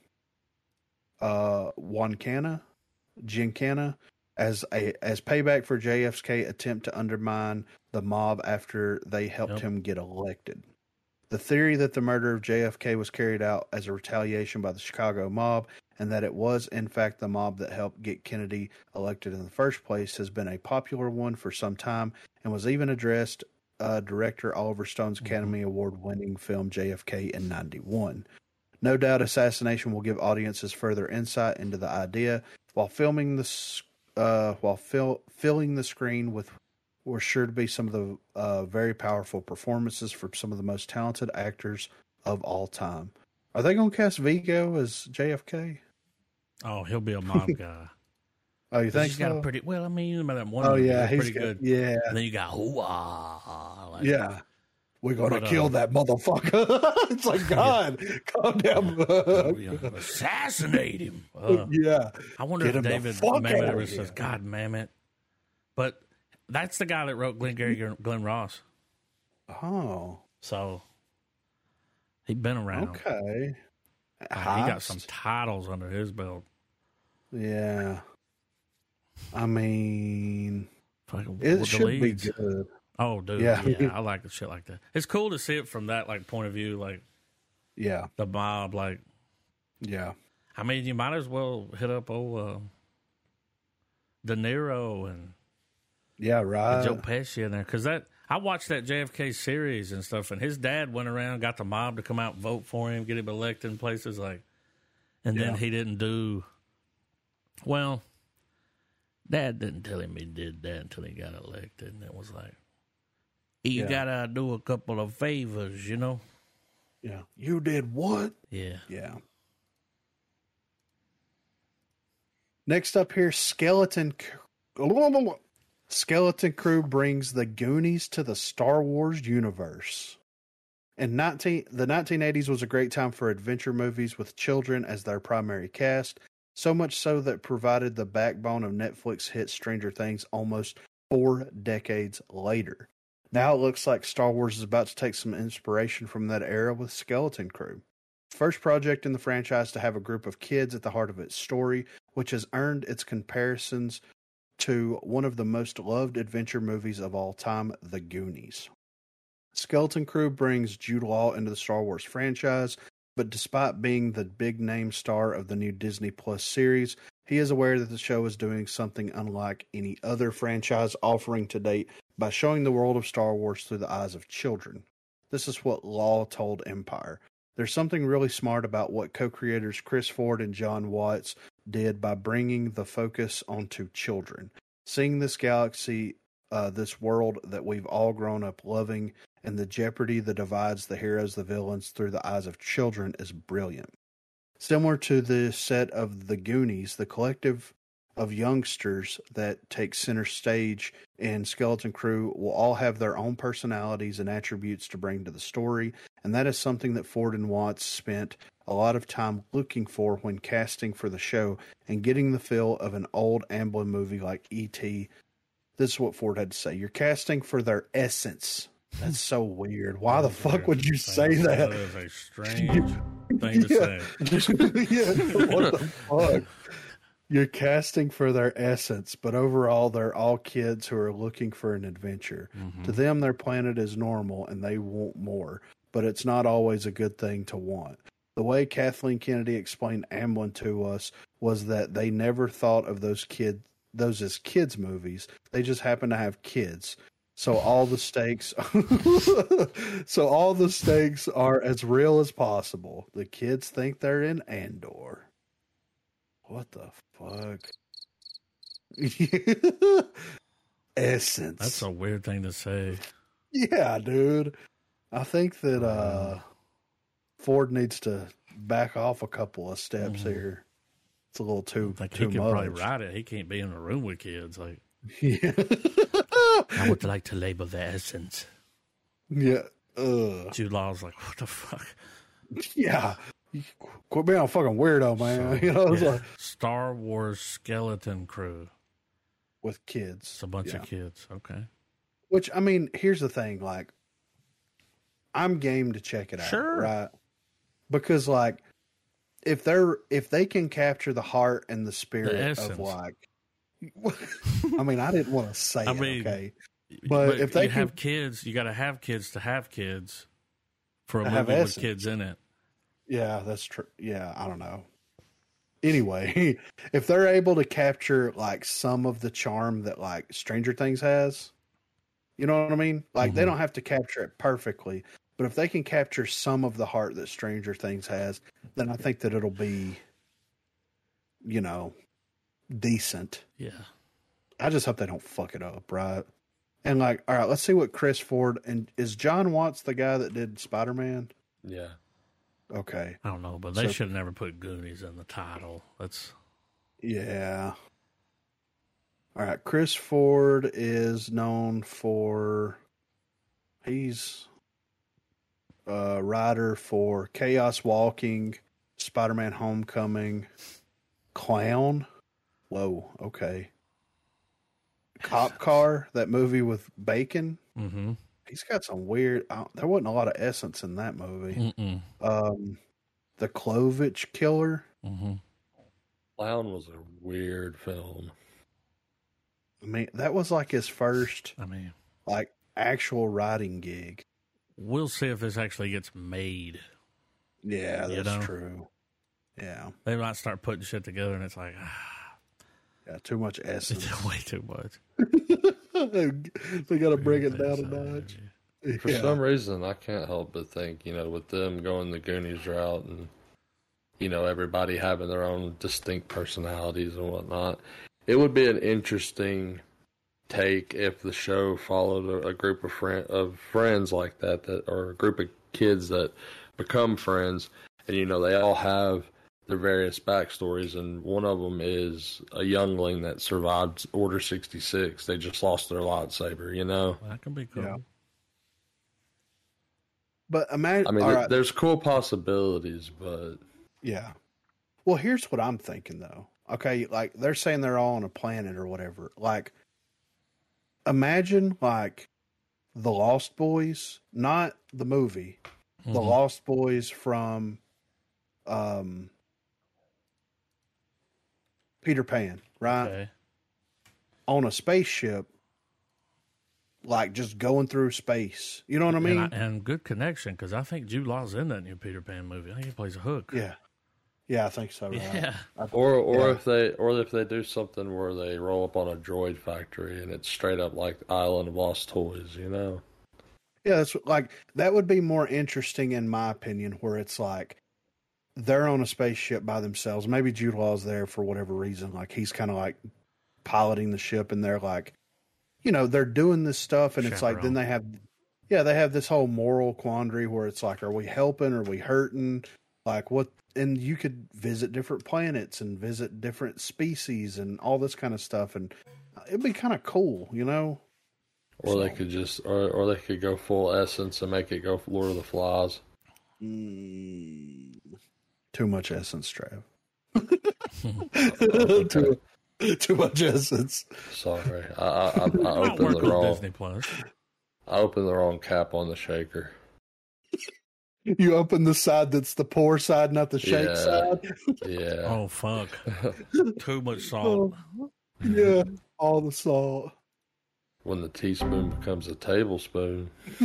uh, Wankana, Giancana, as a as payback for J F K's attempt to undermine the mob after they helped yep. him get elected. The theory that the murder of J F K was carried out as a retaliation by the Chicago mob and that it was, in fact, the mob that helped get Kennedy elected in the first place has been a popular one for some time and was even addressed uh, director Oliver Stone's Academy mm-hmm. Award-winning film J F K in ninety-one. No doubt Assassination will give audiences further insight into the idea while filming this, uh, while fill, filling the screen with were sure to be some of the uh, very powerful performances from some of the most talented actors of all time. Are they going to cast Vigo as J F K? Oh, he'll be a mob guy. Oh, you think he's so? got a pretty well. I mean, you know that one. Oh yeah, he's pretty got, good. Yeah, and then you got hoo-ah. Like, yeah, we're gonna but, kill uh, that motherfucker. It's like God, yeah. calm down. Oh, yeah. Assassinate him. Uh, yeah, I wonder Get if David Mamet ever says, "God, Mamet," but. That's the guy that wrote Glengarry Glen Ross. Oh. So, he'd been around. Okay. Uh, he got some titles under his belt. Yeah. I mean, Fucking, it should be good. Oh, dude. Yeah. yeah, I like the shit like that. It's cool to see it from that like point of view, like, yeah, the mob, like, yeah. I mean, you might as well hit up old uh, De Niro and Yeah, right. Joe Pesci in there. Because that, I watched that J F K series and stuff, and his dad went around, got the mob to come out and vote for him, get him elected in places like, and yeah. then he didn't do, well, Dad didn't tell him he did that until he got elected, and it was like, you yeah. gotta do a couple of favors, you know? Yeah. You did what? Yeah. Yeah. Next up here, Skeleton... Skeleton Crew brings the Goonies to the Star Wars universe. In nineteen, the nineteen eighties was a great time for adventure movies with children as their primary cast, so much so that it provided the backbone of Netflix hit Stranger Things almost four decades later. Now it looks like Star Wars is about to take some inspiration from that era with Skeleton Crew. First project in the franchise to have a group of kids at the heart of its story, which has earned its comparisons to one of the most loved adventure movies of all time, The Goonies. Skeleton Crew brings Jude Law into the Star Wars franchise, but despite being the big-name star of the new Disney Plus series, he is aware that the show is doing something unlike any other franchise offering to date by showing the world of Star Wars through the eyes of children. This is what Law told Empire. There's something really smart about what co-creators Chris Ford and John Watts did by bringing the focus onto children. Seeing this galaxy, uh, this world that we've all grown up loving, and the jeopardy that divides the heroes, the villains, through the eyes of children is brilliant. Similar to the set of The Goonies, the collective of youngsters that take center stage in Skeleton Crew will all have their own personalities and attributes to bring to the story, and that is something that Ford and Watts spent a lot of time looking for when casting for the show and getting the feel of an old Amblin movie like E T. This is what Ford had to say. You're casting for their essence. That's so weird. Why the fuck would you say that? That is a strange thing to say. Yeah. What the fuck? You're casting for their essence, but overall, they're all kids who are looking for an adventure. Mm-hmm. To them, their planet is normal and they want more, but it's not always a good thing to want. The way Kathleen Kennedy explained Amblin to us was that they never thought of those kid those as kids movies. They just happen to have kids. So all the stakes so all the stakes are as real as possible. The kids think they're in Andor. What the fuck? Essence. That's a weird thing to say. Yeah, dude. I think that uh, Ford needs to back off a couple of steps mm-hmm. here. It's a little too I think too he can much. probably write it. He can't be in a room with kids. Like, yeah. I would like to label the essence. Yeah. Ugh. Jude Law's like, what the fuck? Yeah. Quit being a fucking weirdo, man. So, you know, it's yeah. like, Star Wars Skeleton Crew. with kids. It's a bunch yeah. of kids. Okay. Which, I mean, here's the thing. Like, I'm game to check it out. Sure. Right? Because, like, if they're if they can capture the heart and the spirit The of, essence. like, I mean, I didn't want to say I it, mean, okay? But, But if they you can have kids, you got to have kids to have kids for a To movie have with essence. kids in it. Yeah, that's true. Yeah, I don't know. Anyway, if they're able to capture like some of the charm that like Stranger Things has, you know what I mean? Like they Mhm. don't have to capture it perfectly, but if they can capture some of the heart that Stranger Things has, then I think that it'll be, you know, decent. Yeah. I just hope they don't fuck it up, right? And like, all right, let's see what Chris Ford and is John Watts the guy that did Spider-Man? Yeah. Okay. I don't know, but they So- should have never put Goonies in the title. That's Yeah. All right. Chris Ford is known for he's a writer for Chaos Walking, Spider-Man Homecoming, Clown. Whoa. Okay. Cop Car, that movie with Bacon. mm-hmm. He's got some weird. Uh, there wasn't a lot of essence in that movie. Mm-mm. Um, The Clovich Killer. Mm-hmm. Clown was a weird film. I mean, that was like his first I mean, like actual writing gig. we'll see if this actually gets made. Yeah, You that's know? true. Yeah, They might start putting shit together, and it's like, ah, yeah, too much essence. it's way too much. they got to bring it down a notch. For Yeah. some reason, I can't help but think, you know, with them going the Goonies route and, you know, everybody having their own distinct personalities and whatnot, it would be an interesting take if the show followed a, a group of friend of friends like that, that or a group of kids that become friends, and you know they all have their various backstories, and one of them is a youngling that survived Order sixty-six. They just lost their lightsaber, you know. That can be cool. Yeah. But imagine, I mean, all there- right, there's cool possibilities, but yeah. Well, here's what I'm thinking though. Okay, like they're saying they're all on a planet or whatever. Like, imagine like the Lost Boys, not the movie, the Mhm. Lost Boys from um, Peter Pan, right? Okay. On a spaceship, like just going through space. You know what I mean? And, I, and good connection, because I think Jude Law's in that new Peter Pan movie. I think he plays a hook. yeah, yeah, I think so. Right? Yeah. or or Yeah. if they or if they do something where they roll up on a droid factory and it's straight up like Island of Lost Toys, you know. Yeah, that's like that would be more interesting in my opinion, where it's like they're on a spaceship by themselves. Maybe Jude Law's there for whatever reason. Like he's kind of like piloting the ship, and they're like, you know, they're doing this stuff, and it's like then Chaperone. they have, yeah, they have this whole moral quandary where it's like, are we helping? Are we hurting? Like what? And you could visit different planets and visit different species and all this kind of stuff, and it'd be kind of cool, you know. Or they could just or or they could go full essence and make it go Lord of the Flies. Mm, too much essence, Trav. Okay. too, too much essence. Sorry, I I, I, I I don't opened work the with wrong Disney Plus. I opened the wrong cap on the shaker. You open the side that's the pour side, not the shake Yeah. side. Yeah. Oh, fuck. Too much salt. Yeah, all the salt. When the teaspoon becomes a tablespoon.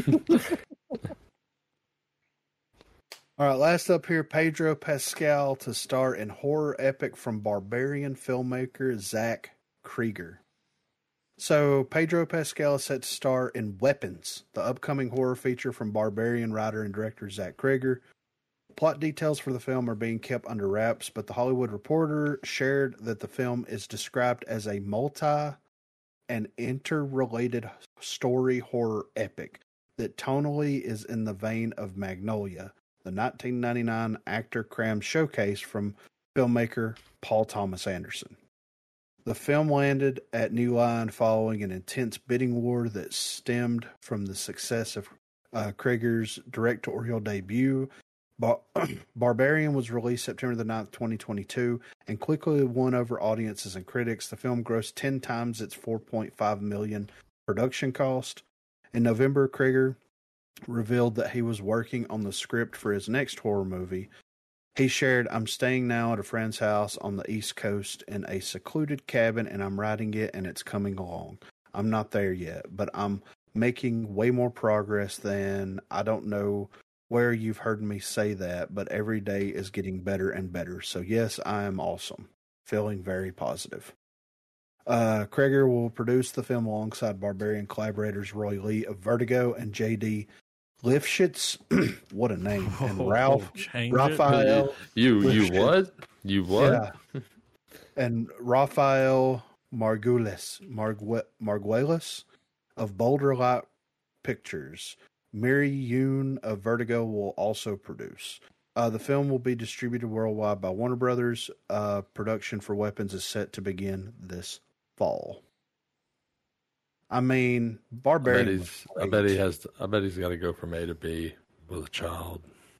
All right, last up here, Pedro Pascal to star in horror epic from Barbarian filmmaker Zach Krieger. So, Pedro Pascal is set to star in Weapons, the upcoming horror feature from Barbarian writer and director Zach Krieger. Plot details for the film are being kept under wraps, but The Hollywood Reporter shared that the film is described as a multi and interrelated story horror epic that tonally is in the vein of Magnolia, the nineteen ninety-nine actor cram showcase from filmmaker Paul Thomas Anderson. The film landed at New Line following an intense bidding war that stemmed from the success of, uh, Krieger's directorial debut. Bar- Barbarian was released September the ninth, twenty twenty-two, and quickly won over audiences and critics. The film grossed ten times its four point five million dollars production cost. In November, Krieger revealed that he was working on the script for his next horror movie. He shared, "I'm staying now at a friend's house on the East Coast in a secluded cabin, and I'm writing it, and it's coming along. I'm not there yet, but I'm making way more progress than, I don't know where you've heard me say that, but every day is getting better and better. So yes, I am awesome. Feeling very positive." Uh, Krieger will produce the film alongside Barbarian collaborators Roy Lee of Vertigo and J D Lifshitz. What a name. And Oh, Ralph change it. Raphael. You you what? You what? Yeah. And Raphael Margulis, Margu- Marguelis of Boulder Light Pictures. Mary Yoon of Vertigo will also produce. Uh, the film will be distributed worldwide by Warner Brothers. Uh, production for Weapons is set to begin this fall. I mean, I bet Barbarian. he's. I bet he has. I bet he's got to go from A to B with a child.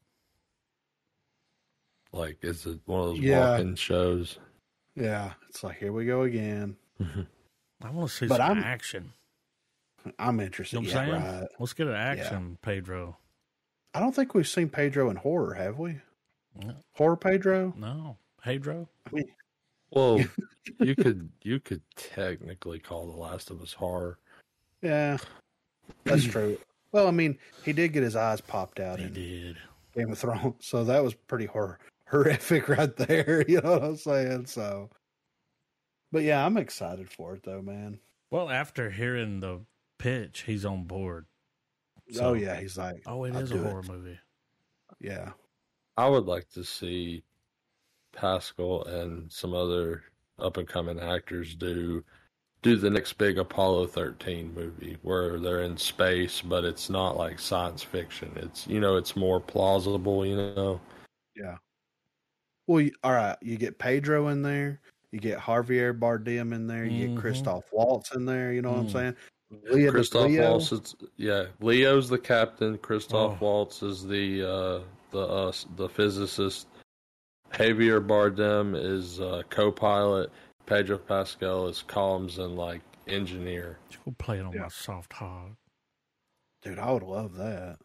Like, is it one of those Yeah. walk-in shows? Yeah, it's like, here we go again. I want to see But some I'm- action. I'm interested. You know what I'm yeah, saying? right. Let's get an action, Pedro. I don't think we've seen Pedro in horror, have we? No. Horror Pedro? No, Pedro. Well, you could you could technically call The Last of Us horror. Yeah, that's true. Well, I mean, he did get his eyes popped out He in did. Game of Thrones, so that was pretty hor- horrific right there. You know what I'm saying? So, but yeah, I'm excited for it though, man. Well, after hearing the pitch, he's on board. Oh yeah, he's like, Oh, it I'll is a do horror it. movie. Yeah, I would like to see Pascal and some other up and coming actors do do the next big Apollo thirteen movie where they're in space, but it's not like science fiction. It's you know, it's more plausible. You know. yeah. Well, you, all right, you get Pedro in there, you get Javier Bardem in there, you Mhm. get Christoph Waltz in there. You know what I'm Mm. saying? Leo Christoph Leo, Waltz is yeah. Leo's the captain. Christoph Oh. Waltz is the uh, the uh, the physicist. Javier Bardem is uh, co-pilot. Pedro Pascal is comms and like engineer. Just go play it on Yeah. my soft hog. dude, I would love that.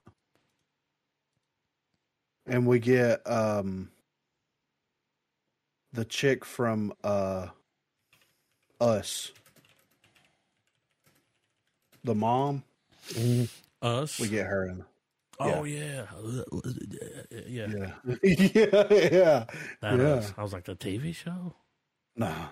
And we get um the chick from uh Us, the mom. Us. We get her in. oh yeah. Yeah. Yeah, yeah, yeah. That Yeah. is. I was like, the T V show. Nah.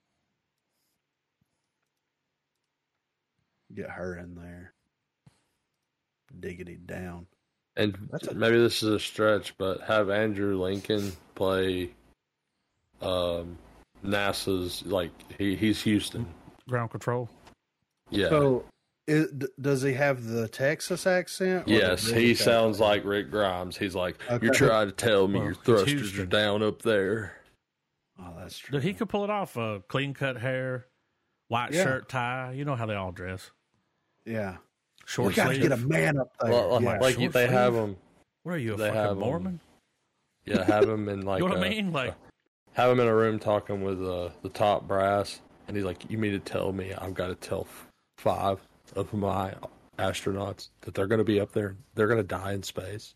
Get her in there. Diggity down. And That's a- maybe this is a stretch, but have Andrew Lincoln play um, NASA's like he, he's Houston. Ground control. Yeah. So, it, d- does he have the Texas accent? or the Yes, he British sounds accent? like Rick Grimes. He's like, Okay. "You're trying to tell me Well, your it's thrusters are Houston. down up there." Oh, that's true. Dude, he could pull it off. Uh, clean cut hair, white Yeah. shirt, tie. You know how they all dress. Yeah. Short We got to sleeve. get a man up there. Well, yeah. like Short they have sleeve? him, What are you, a they fucking have 'em. Mormon? yeah, have him in like you know what a- I mean? Like, have him in a room talking with uh, the top brass, and he's like, "You mean to tell me I've got to tell f- five of my astronauts that they're going to be up there? They're going to die in space."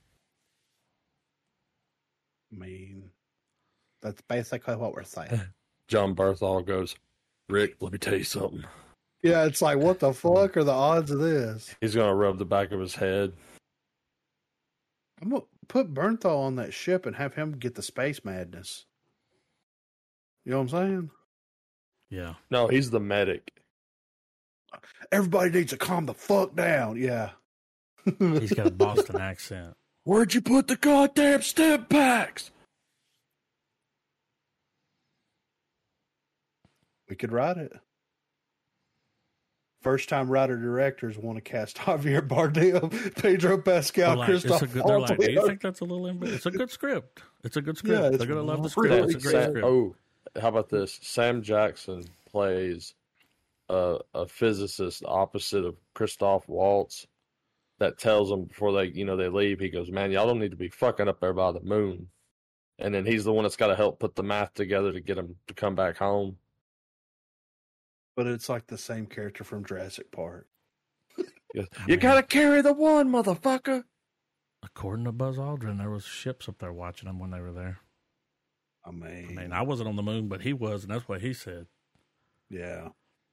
I mean, that's basically what we're saying. John Berthal goes, "Rick, let me tell you something." Yeah, it's like, what the fuck are the odds of this? He's going to rub the back of his head. I'm going to put Bernthal on that ship and have him get the space madness. You know what I'm saying? yeah. No, he's the medic. Everybody needs to calm the fuck down. Yeah. He's got a Boston accent. Where'd you put the goddamn stim packs? We could write it. First time writer directors want to cast Javier Bardem, Pedro Pascal, They're like, it's Christoph a good, they're Waltz. like, do you think that's a little imb- It's a good script. It's a good script. Yeah, it's they're going to love the really script. It's a great Sam- script. oh, how about this? Sam Jackson plays a, a physicist opposite of Christoph Waltz. that tells them before they, you know, they leave. He goes, "Man, y'all don't need to be fucking up there by the moon." And then he's the one that's got to help put the math together to get him to come back home. But it's like the same character from Jurassic Park. You, you got to carry the one, motherfucker. According to Buzz Aldrin, there was ships up there watching them when they were there. I mean, I mean, I wasn't on the moon, but he was, and that's what he said. Yeah.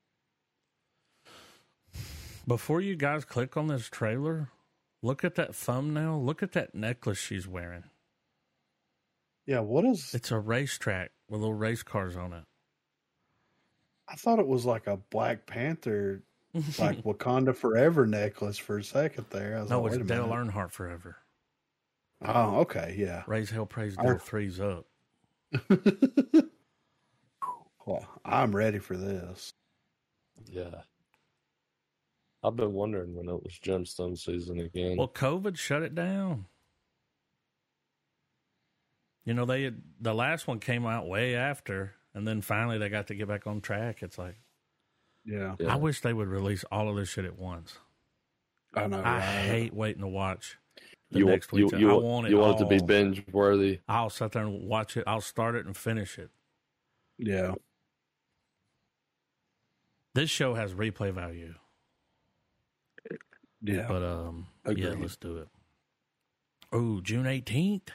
Before you guys click on this trailer, look at that thumbnail. Look at that necklace she's wearing. Yeah, what is... It's a racetrack with little race cars on it. I thought it was like a Black Panther, like Wakanda Forever necklace for a second there. I was no, like, it's wait a Dale minute. Earnhardt Forever. Oh, okay, yeah. Raise hell, praise Our- Dale, threes up. Well, I'm ready for this. Yeah. I've been wondering when it was Gemstone season again. Well, COVID shut it down. You know, they had, the last one came out way after, and then finally they got to get back on track. It's like, Yeah, Yeah. I wish they would release all of this shit at once. I know. I right? hate waiting to watch the you next you, week. you, I want it you want all. it to be binge worthy. I'll sit there and watch it. I'll start it and finish it. Yeah. This show has replay value. Yeah. But, um, yeah, Agreed. let's do it. Oh, June eighteenth?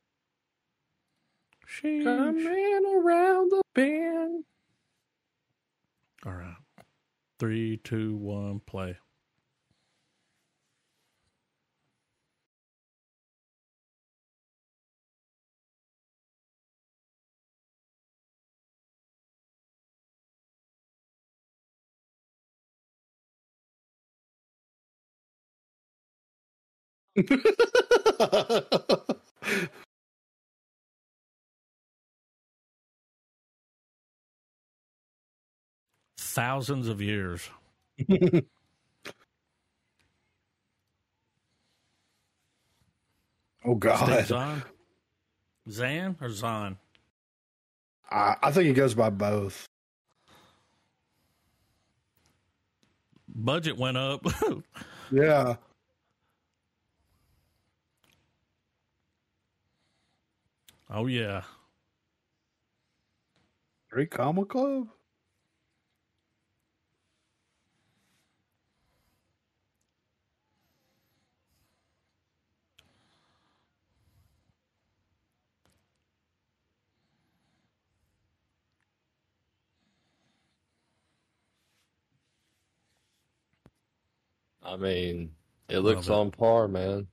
Coming around the bend. All right. Three, two, one, play. Thousands of years. Oh, Steve God. Zahn? Zan or Zahn? I, I think it goes by both. Budget went up. Yeah. Oh, yeah. Three Comma Club? I mean, it looks Love it. on par, man.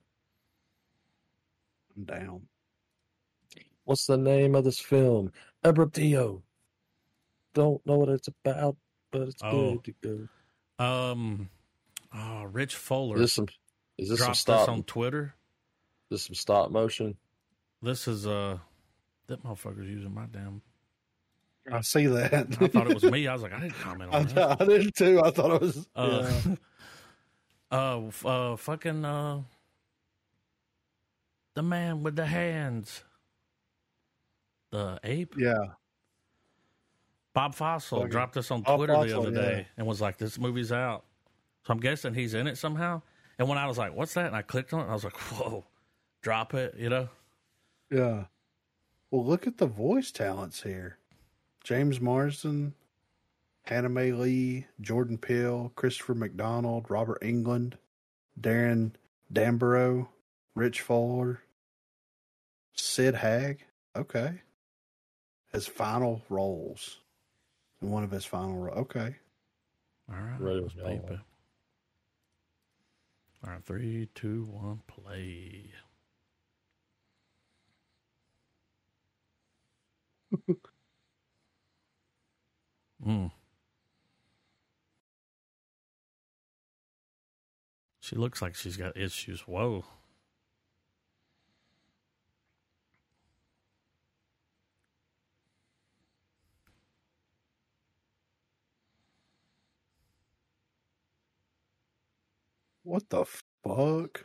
I'm down. What's the name of this film? Abruptio. Don't know what it's about, but it's Oh. good to go. Um, oh, Rich Fuller Is this some? Is this some dropped stop? this on Twitter. This some stop motion? This is, uh, that motherfucker's using my damn. I see that. I thought it was me. I was like, I didn't comment I, on that. I did too. I thought it was. Uh, yeah. uh, f- uh, fucking, uh, the man with the hands. The ape? Yeah. Bob Fossil Fucking dropped this on Bob Twitter the Fossil, other yeah. day and was like, this movie's out. So I'm guessing he's in it somehow. And when I was like, what's that? And I clicked on it, and I was like, whoa, drop it, you know? Yeah. Well, look at the voice talents here. James Marsden, Hannah Mae Lee, Jordan Peele, Christopher McDonald, Robert England, Darren Damborough, Rich Fuller, Sid Haig. Okay. His final roles. In one of his final roles. Okay. All right, Ready let's to peep go. it. All right, three, two, one, play. mm. She looks like she's got issues. Whoa. What the fuck?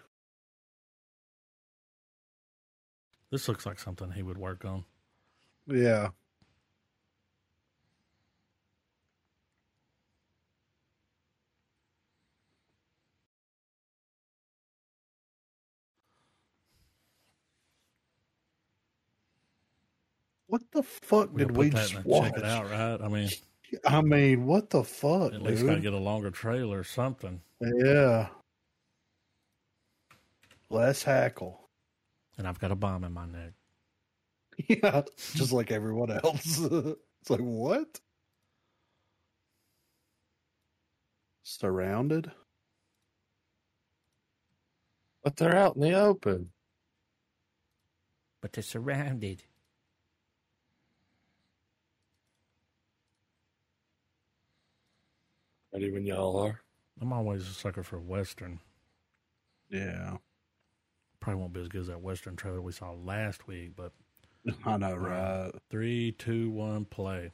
This looks like something he would work on. Yeah. what the fuck We'll did put we that just in and watch? check it out, right? I mean, I mean, what the fuck, at least dude? gotta get a longer trailer or something. Yeah. Less hackle. And I've got a bomb in my neck. Yeah, just like everyone else. It's like, what? Surrounded? But they're out in the open. But they're surrounded. Ready when y'all are. I'm always a sucker for Western. Yeah. Probably won't be as good as that Western trailer we saw last week, but I know, right? Three, two, one, play.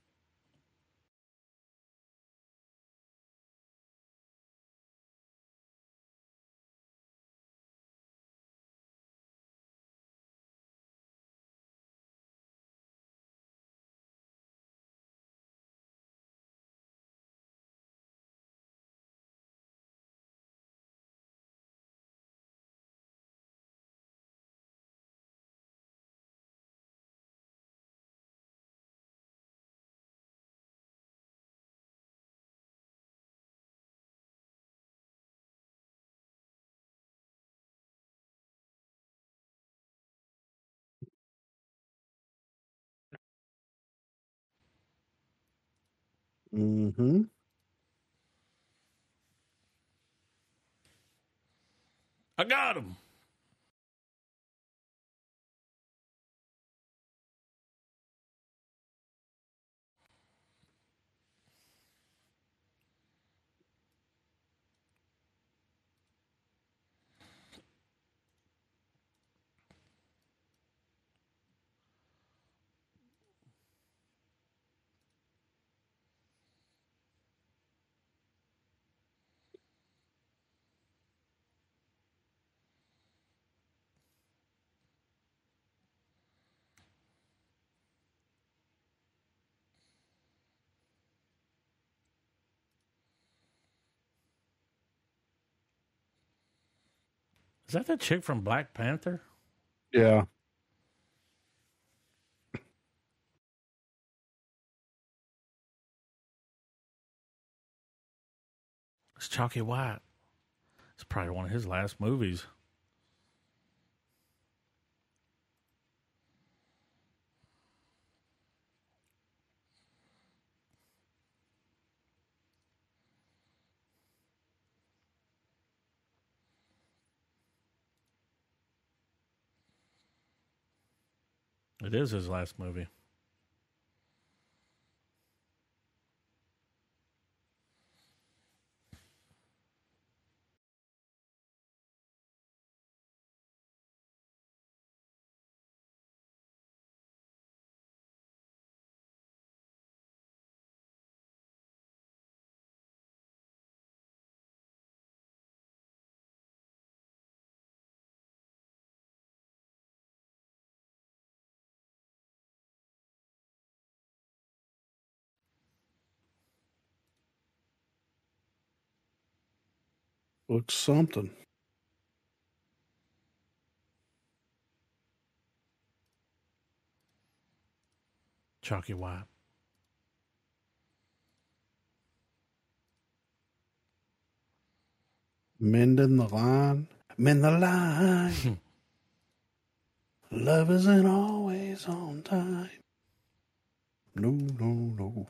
Mm-hmm. I got him. Is that the chick from Black Panther? Yeah. It's Chalky White. It's probably one of his last movies. It is his last movie. Looks something. Chalky White. Mending the line. Mend the line. Love isn't always on time. No, no, no.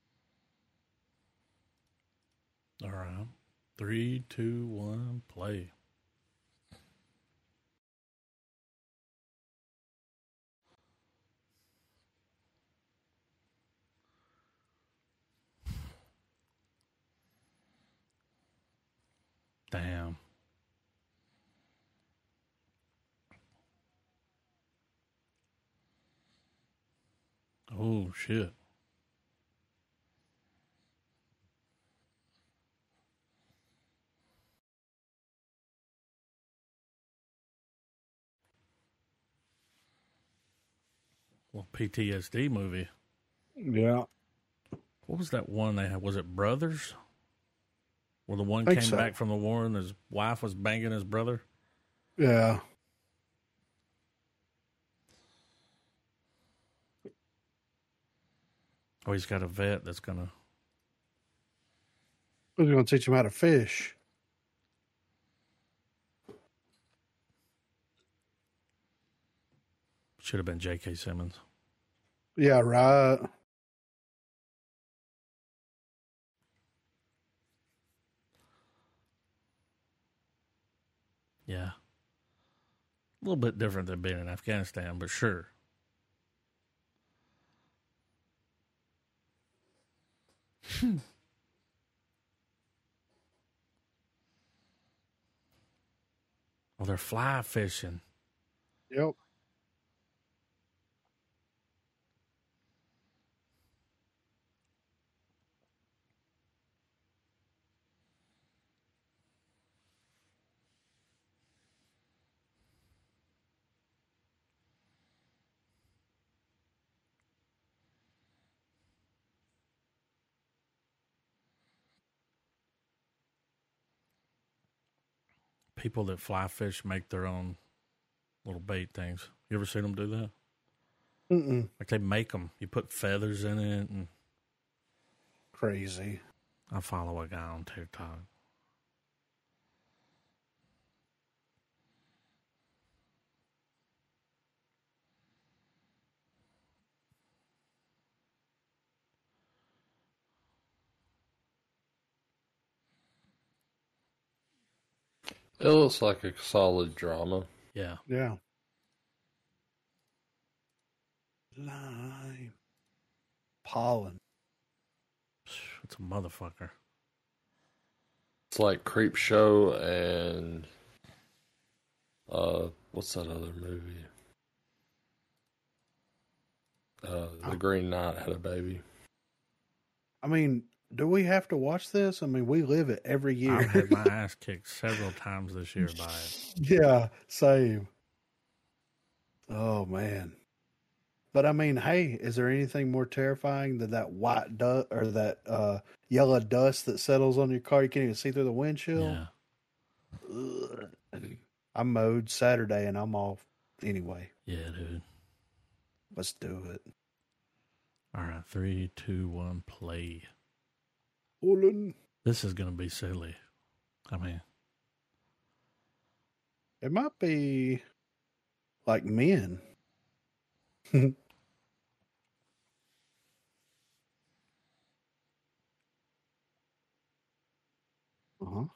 All right. Three, two, one, play. Damn. Oh, shit. Well, P T S D movie. Yeah. What was that one they had? Was it Brothers? Where the one Think came so. back from the war and his wife was banging his brother? Yeah. Oh, he's got a vet that's gonna. Who's going to teach him how to fish? Should have been J K. Simmons. Yeah, right. Yeah. A little bit different than being in Afghanistan, but sure. Hmm. Oh, they're fly fishing. Yep. People that fly fish make their own little bait things. You ever seen them do that? Mm-mm. Like they make them. You put feathers in it. And crazy. I follow a guy on TikTok. It looks like a solid drama. Yeah. Yeah. Lime. Pollen. It's a motherfucker. It's like Creep Show and uh, what's that other movie? Uh, The Green Knight had a baby. I mean, do we have to watch this? I mean, we live it every year. I've had my ass kicked several times this year by it. Yeah, same. Oh, man. But I mean, hey, is there anything more terrifying than that white dust or that uh, yellow dust that settles on your car? You can't even see through the windshield. Yeah. Ugh. I mowed Saturday and I'm off anyway. Yeah, dude. Let's do it. All right, three, two, one, play. Olin. This is going to be silly. I mean, it might be like men. Uh-huh.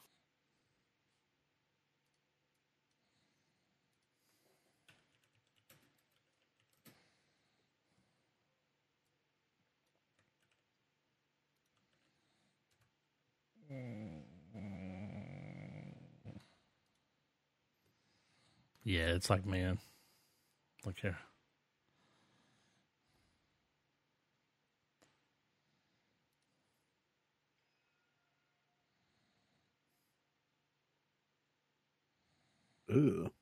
Yeah, it's like, man. Look here. Ooh.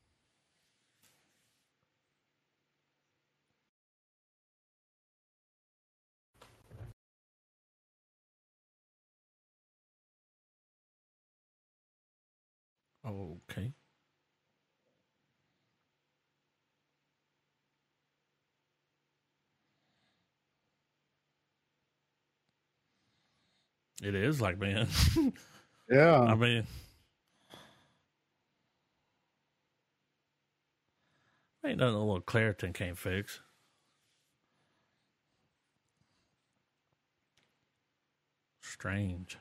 Okay. It is like, man. Yeah. I mean, ain't nothing a little Claritin can't fix. Strange.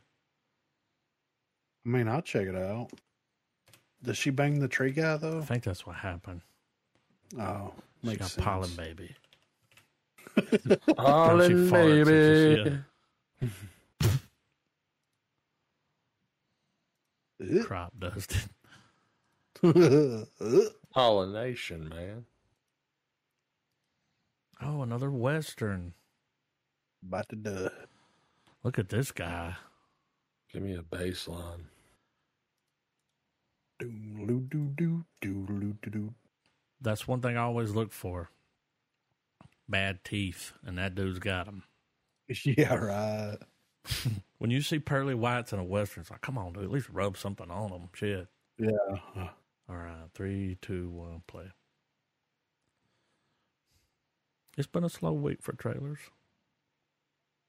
I mean, I'll check it out. Does she bang the tree guy, though? I think that's what happened. Oh, she makes got sense. pollen baby. Pollen baby. Crop dusted. Pollination, man. Oh, another Western. About to do it. Look at this guy. Give me a baseline. That's one thing I always look for. Bad teeth, and that dude's got them. Yeah, right. When you see pearly whites in a Western, it's like, come on, dude, at least rub something on them. Shit. Yeah. All right, three, two, one, play. It's been a slow week for trailers.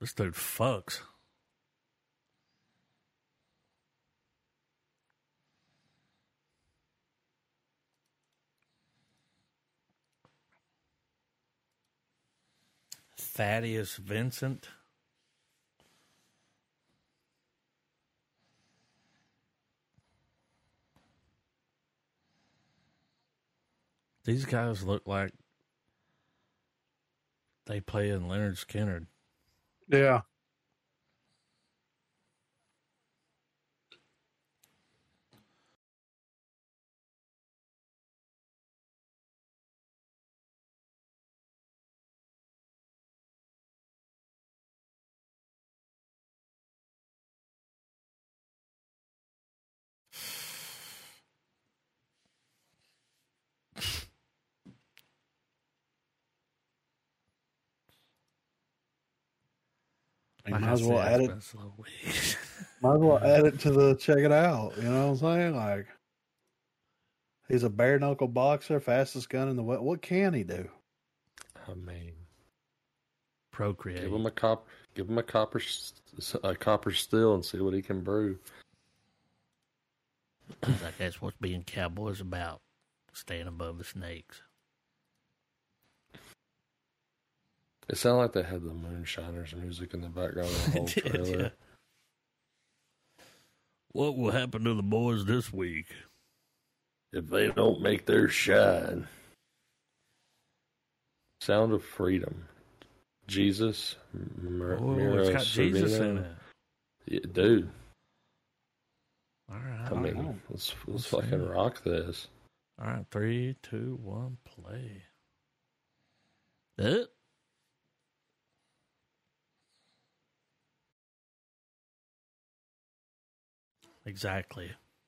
This dude fucks. Thaddeus Vincent. These guys look like they play in Leonard Skinner. Yeah. You might as well add it. Might as well add it to the check it out. You know what I'm saying? Like, he's a bare knuckle boxer, fastest gun in the world. What can he do? I mean, procreate. Give him a cop. Give him a copper, a copper steel, and see what he can brew. Like that's what being cowboys about. Staying above the snakes. It sounded like they had the Moonshiners music in the background of the whole Did, trailer. yeah. What will happen to the boys this week? If they don't make their shine. Sound of Freedom. Jesus. Mir- Oh, Mira it's got Sorvino. Jesus in it. Yeah, dude. All right. I mean, know. let's, let's, Let's fucking see. rock this. All right. Three, two, one, play. It. Exactly.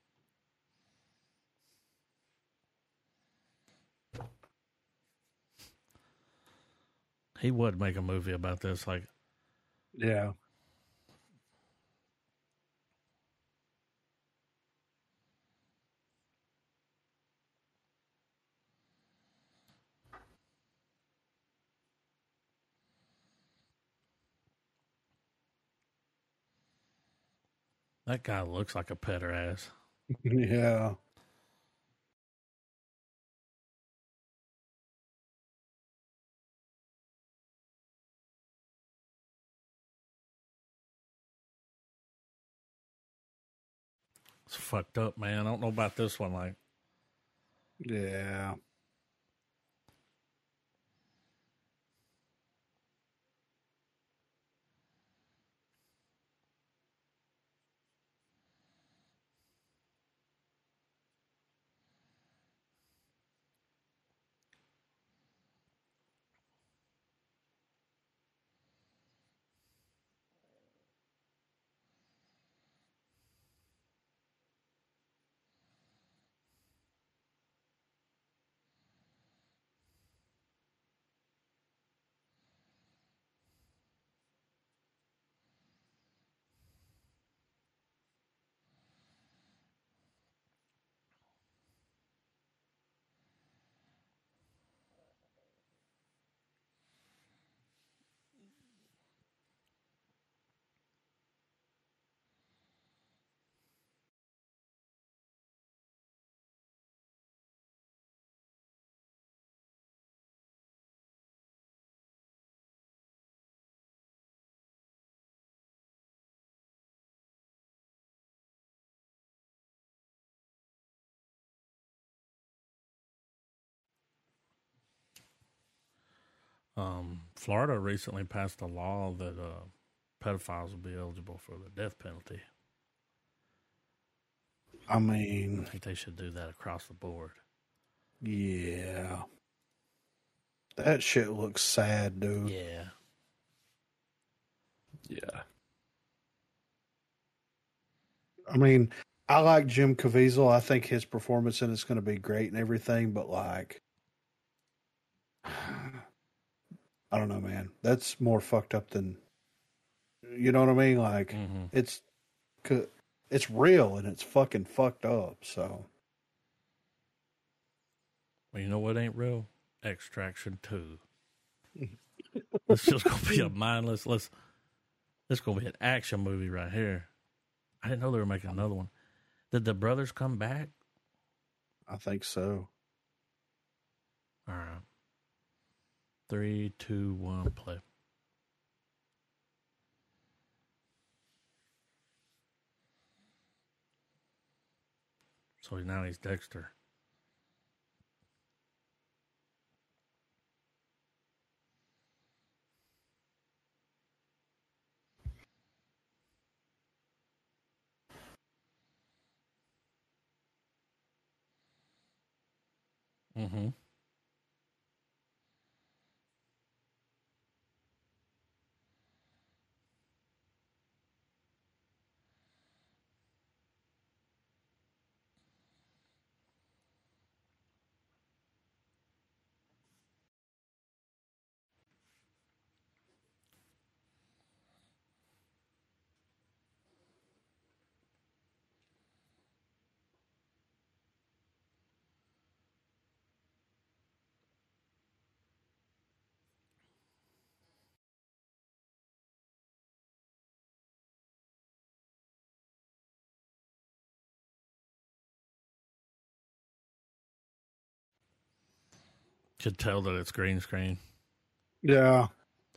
He would make a movie about this, like, Yeah. that guy looks like a petter ass. Yeah. It's fucked up, man. I don't know about this one. Like, Yeah. um, Florida recently passed a law that uh, pedophiles will be eligible for the death penalty. I mean, I think they should do that across the board. yeah. That shit looks sad, dude. Yeah. Yeah. I mean, I like Jim Caviezel. I think his performance in it's going to be great and everything, but like, I don't know, man. That's more fucked up than, you know what I mean? Like, Mm-hmm. it's it's real and it's fucking fucked up. So, Well, you know what ain't real? Extraction two. It's just gonna be a mindless. Let's This is going to be an action movie right here. I didn't know they were making another one. Did the brothers come back? I think so. All right. Three, two, one, play. So now he's Dexter. Mm-hmm. Could tell that it's green screen. Yeah.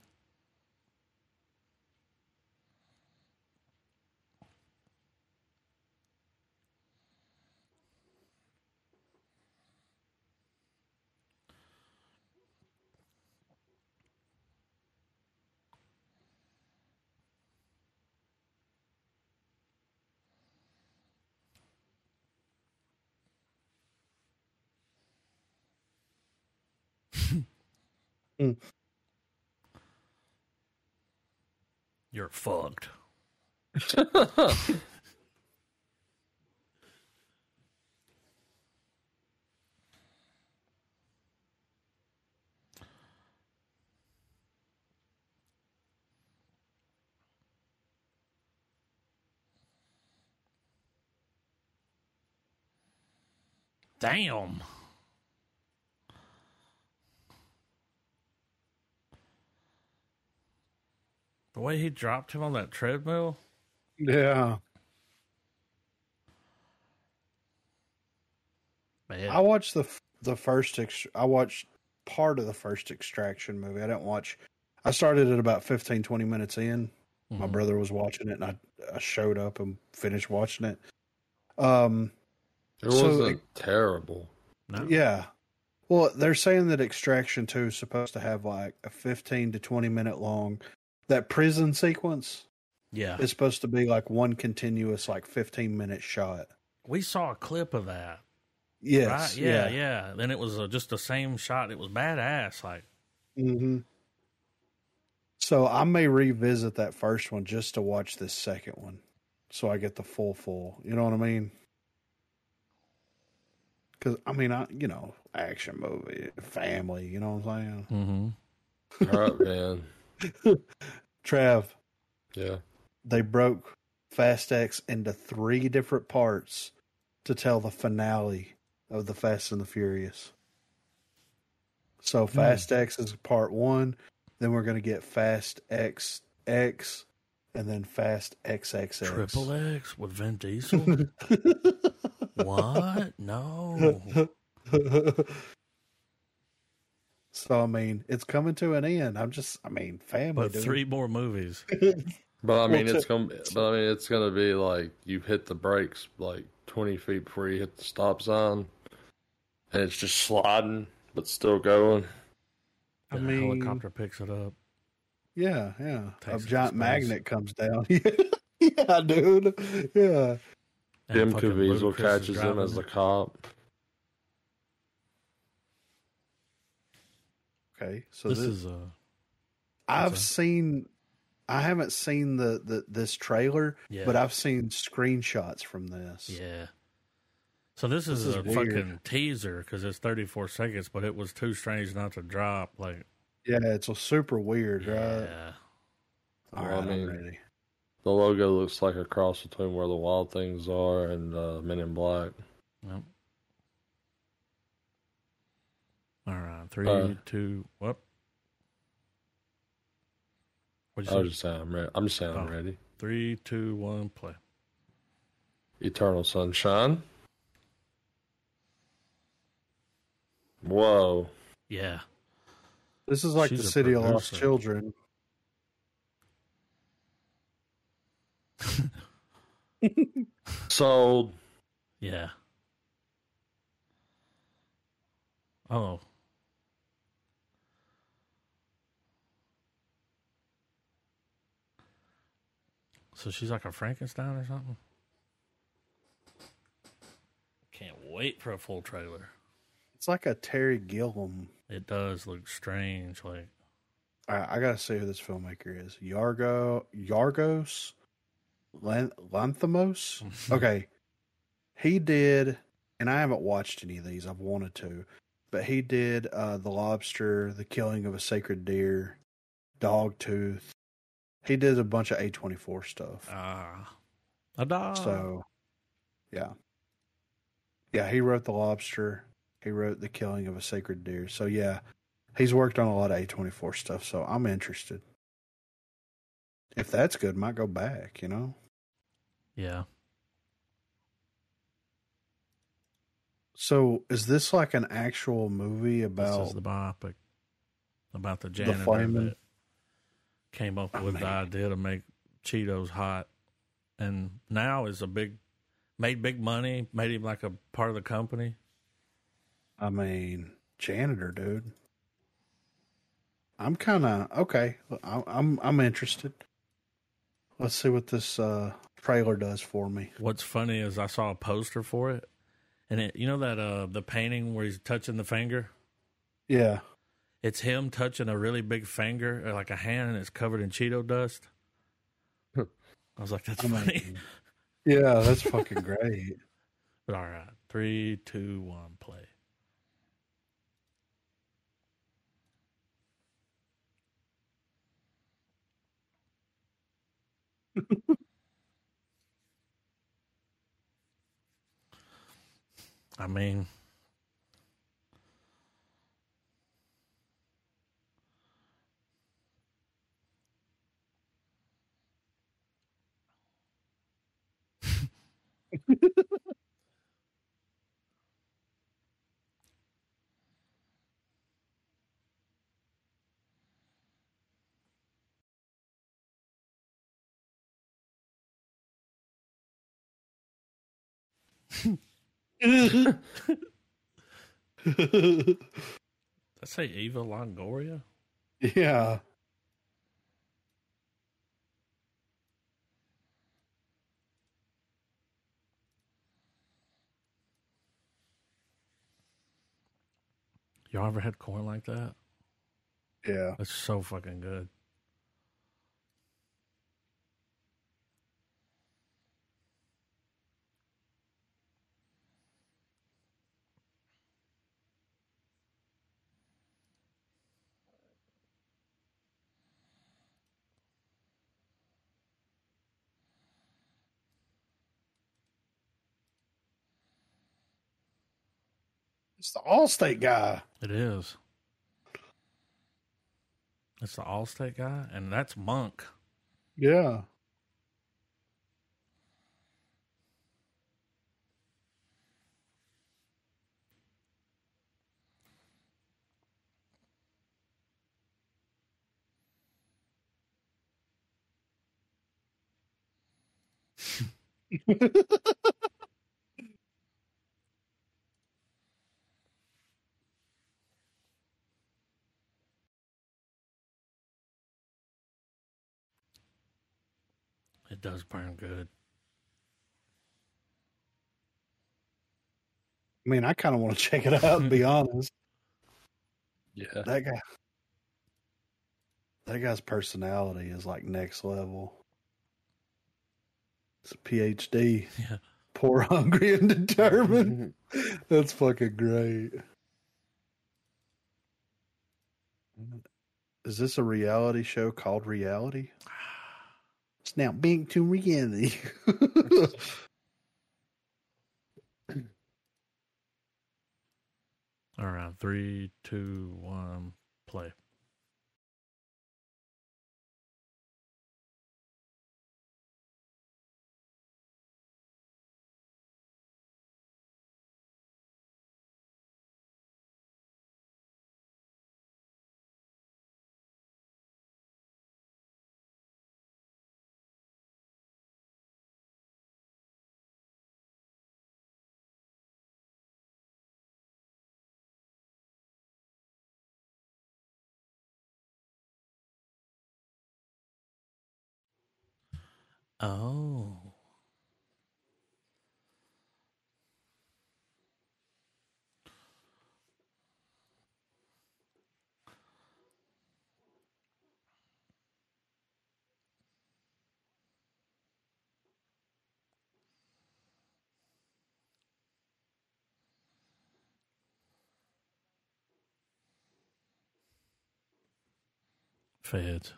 Mm. You're fucked. Damn. The way he dropped him on that treadmill. Yeah. Man. I watched the the first. Ex- I watched part of the first Extraction movie. I didn't watch. I started at about fifteen, twenty minutes in. Mm-hmm. My brother was watching it, and I, I showed up and finished watching it. Um, it wasn't so, terrible. No. Yeah. Well, they're saying that Extraction two is supposed to have like a fifteen to twenty minute long. That prison sequence, yeah, is supposed to be like one continuous, like fifteen minute shot. We saw a clip of that. Yes, right? Yeah, yeah. yeah. Then it was uh, just the same shot. It was badass. Like, mm-hmm. So I may revisit that first one just to watch this second one, so I get the full full. You know what I mean? Because I mean, I you know, action movie, family. You know what I'm saying? Mm-hmm. All right, man. Trav. Yeah. They broke Fast X into three different parts to tell the finale of the Fast and the Furious. So Fast mm. X is part one, then we're going to get Fast X X, and then Fast X X X. Triple X with Vin Diesel? What? No. So, I mean, it's coming to an end. I'm just, I mean, family. But dude. Three more movies. But I mean, it's gonna. But I mean, it's gonna be like you hit the brakes like twenty feet before you hit the stop sign, and it's just sliding but still going. I the mean, helicopter picks it up. Yeah, yeah. A giant magnet comes down. Yeah, dude. Yeah. Jim Caviezel catches him as the cop. Okay, so this, this is a. I've a, seen. I haven't seen the, the this trailer, yeah. but I've seen screenshots from this. Yeah. So this, this is, is a weird. fucking teaser because it's thirty-four seconds, but it was too strange not to drop. Like, yeah, it's a super weird, yeah. right? Yeah. All right, I mean, I'm ready. The logo looks like a cross between where the Wild Things are and uh, Men in Black. Yep. All right, three, uh, two, what? What'd I you was say? just saying I'm ready. I'm just saying I'm Oh. ready. Three, two, one, play. Eternal Sunshine. Whoa. Yeah. This is like She's the a City of Lost producer. Children. Sold. Yeah. Oh. So she's like a Frankenstein or something? Can't wait for a full trailer. It's like a Terry Gilliam. It does look strange. Like, I, I gotta see who this filmmaker is. Yargo Yargos Lan- Lanthimos. Okay, he did, and I haven't watched any of these. I've wanted to, but he did uh, The Lobster, The Killing of a Sacred Deer, Dogtooth. He did a bunch of A twenty-four stuff. ah. A dog. So, yeah. Yeah, he wrote The Lobster. He wrote The Killing of a Sacred Deer. So, yeah, he's worked on a lot of A twenty-four stuff, so I'm interested. If that's good, might go back, you know? Yeah. So, is this like an actual movie about... This is the biopic about the The janitor flaming- that came up Oh, with the man. idea to make Cheetos hot, and now is a big, made big money, made him like a part of the company. I mean, janitor, dude. I'm kind of... Okay, I- I'm I'm interested. Let's see what this uh, trailer does for me. What's funny is I saw a poster for it, and it, you know that uh, the painting where he's touching the finger. Yeah. It's him touching a really big finger, or like a hand, and it's covered in Cheeto dust. I was like, that's I mean, funny. yeah, that's fucking great. But all right, three, two, one, play. I mean, let's say Eva Longoria. Yeah. Y'all ever had corn like that? Yeah. That's so fucking good. It's the Allstate guy. It is. It's the Allstate guy, and that's Monk. Yeah. It does burn good. I mean, I kind of want to check it out, to be honest. Yeah. That guy. That guy's personality is like next level. It's a P H D. Yeah. Poor, hungry, and determined. That's fucking great. Is this a reality show called Reality? It's now being to reality. All right, three, two, one, play. Oh. Feds.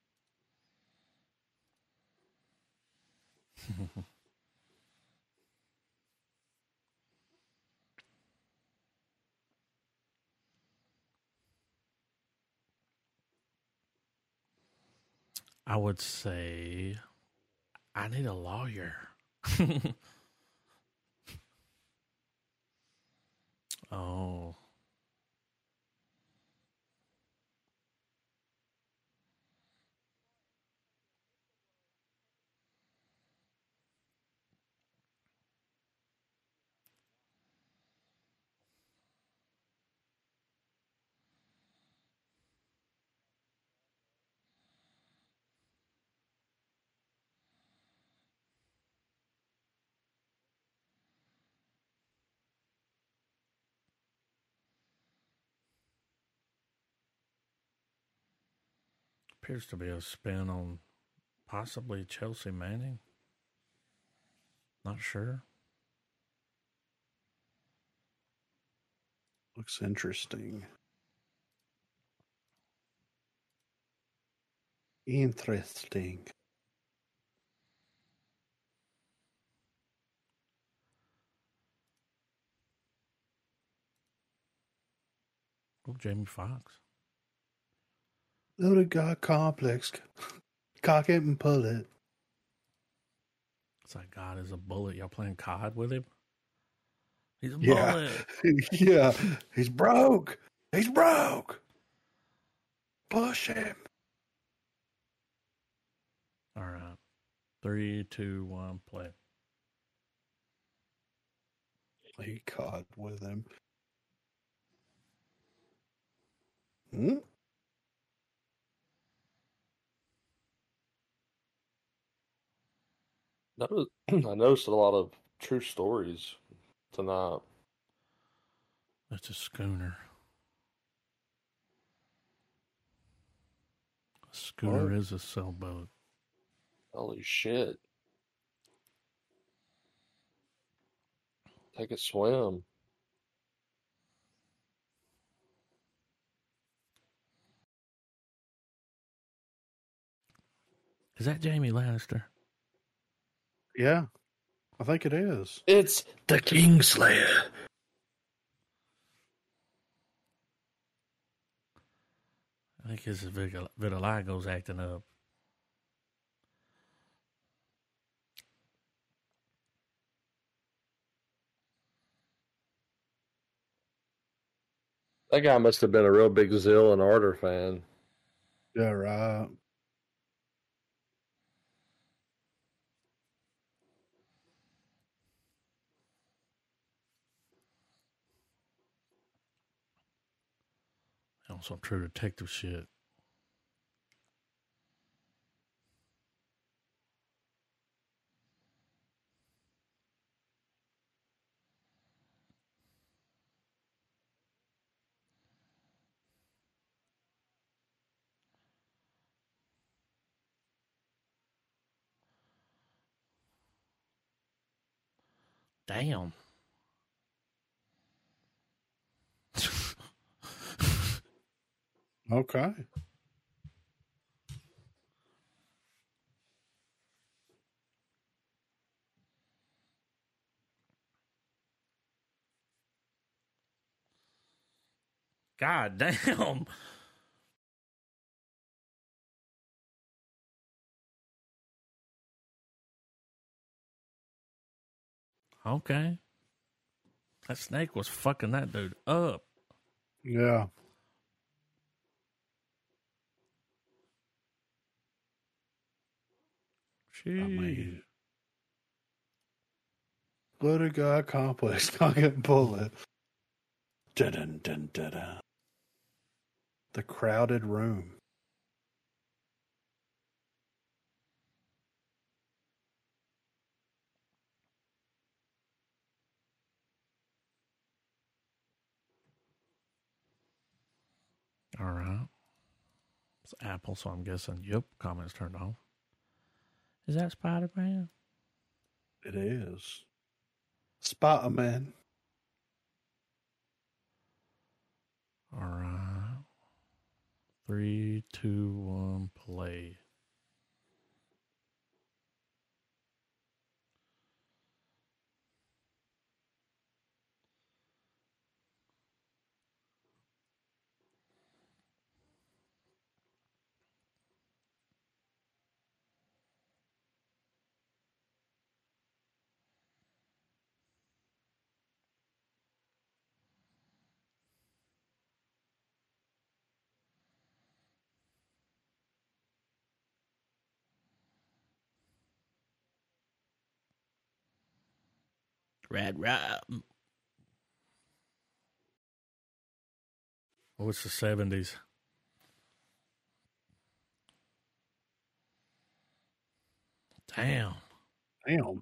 I would say I need a lawyer. Oh. Appears to be a spin on possibly Chelsea Manning. Not sure. Looks interesting. Interesting. Oh, Jamie Foxx. Little God complex. Cock it and pull it. It's like God is a bullet. Y'all playing C O D with him? He's a Yeah. bullet. Yeah. He's broke. He's broke. Push him. All right. Three, two, one, play. Play C O D with him. Hmm? Notice- I noticed a lot of true stories tonight. That's a schooner. A schooner What? is a sailboat. Holy shit. Take a swim. Is that Jamie Lannister? Yeah. I think it is. It's the Kingslayer. I think his vitiligo's acting up. That guy must have been a real big Zill and Ardor fan. Yeah, right. On some true detective shit. Damn. Okay. God damn. Okay. That snake was fucking that dude up. Yeah. Jeez. I mean, let a guy complex. Cock it and pull it. Dun dun dun dun dun. The crowded room. All right. It's Apple, so I'm guessing, yep, comments turned off. Is that Spider-Man? It is. Spider-Man. All right. Three, two, one, play. Rad Rad. What's the seventies? Damn. Damn.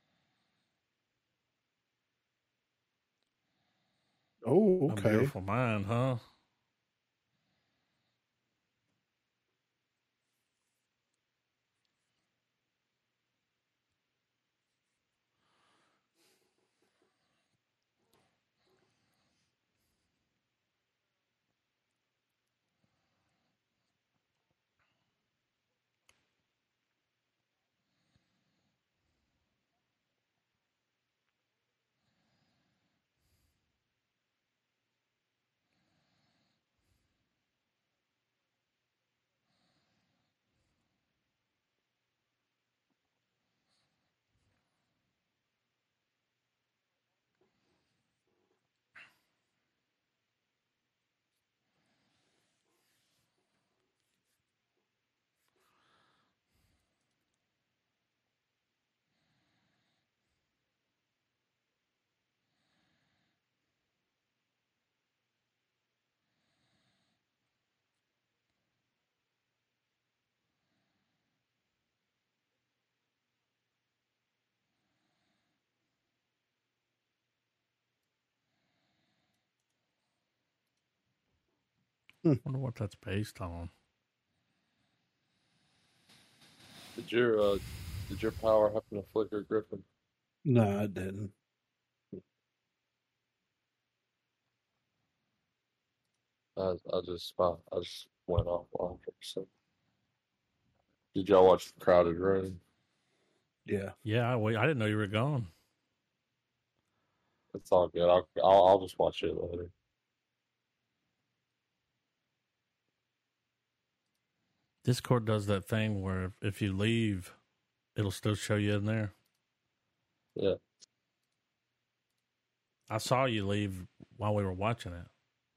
Oh, okay. A Beautiful Mind, huh? Hmm. Wonder what that's based on. Did your uh, did your power happen to flicker, Griffin? No, it didn't. I I just I, I just went off on for a second. Did y'all watch The Crowded Room? Yeah. Yeah, I, wait, I didn't know you were gone. It's all good. I'll I'll, I'll just watch it later. Discord does that thing where if you leave, it'll still show you in there. Yeah. I saw you leave while we were watching it.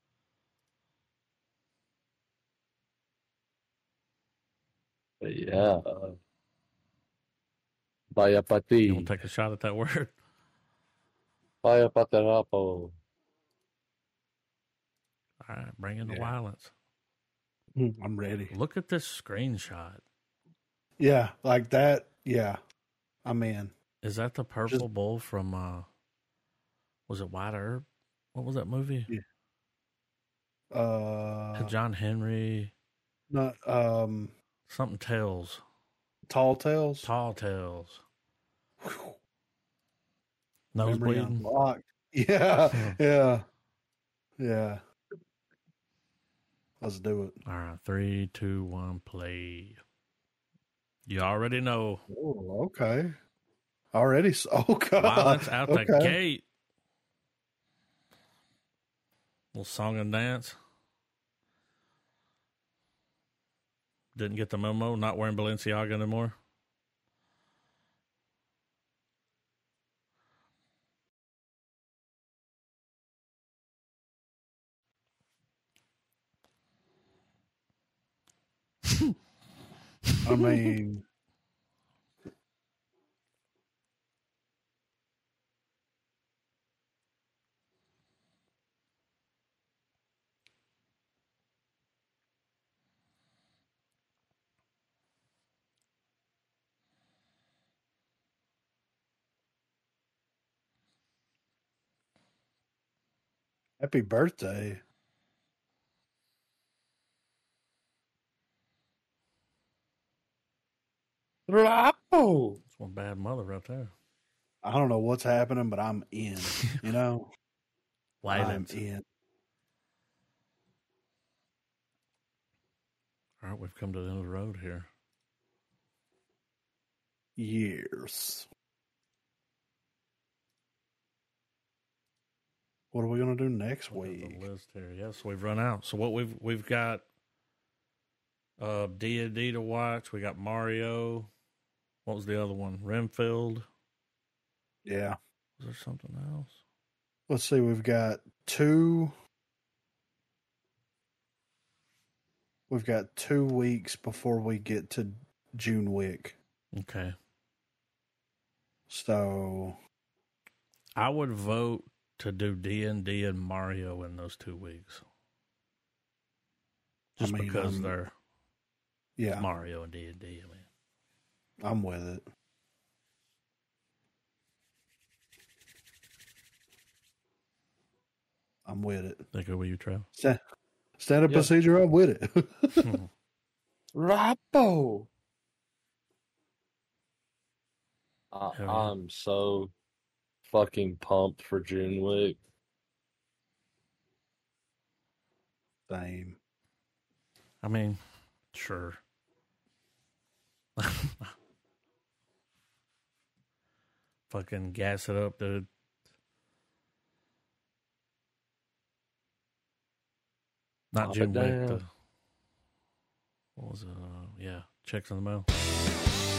But yeah. Uh, Vaya pa ti. You want to take a shot at that word? Vaya pa terapo. All right, bring in the Yeah. violence. Hmm, I'm ready. Look at this screenshot. Yeah, like that. Yeah. I'm in. Is that the purple Just- bull from, uh, was it White Earp? What was that movie? Yeah. Uh, John Henry, not um, something Tales, Tall Tales. Tall Tales, Whew. Nose Memory bleeding. unlocked. Yeah, yeah, yeah. Let's do it. All right, three, two, one, play. You already know. Oh, okay. Already. So, oh, God. Violence out okay. the gate. Little song and dance. Didn't get the memo. Not wearing Balenciaga anymore. I mean, happy birthday. Rapo. That's one bad mother right there. I don't know what's happening, but I'm in. You know, I'm in. All right, we've come to the end of the road here. Years. What are we gonna do next week? The list here. Yes, we've run out. So what we've we've got uh D and D to watch. We got Mario. What was the other one? Renfield. Yeah. Was there something else? Let's see. We've got two. We've got two weeks before we get to June Wick. Okay. So I would vote to do D and D and Mario in those two weeks. Just I mean, because um, they're yeah Mario and D and D. I mean, I'm with it. I'm with it. Think over you, Trev. Stand, standard yep. procedure. I'm with it. Rapo. I, I'm so fucking pumped for June Wick. Same. I mean, sure. Fucking gas it up, dude. Not Pop June Wick. The, what was it? Uh, yeah, Checks in the Mail.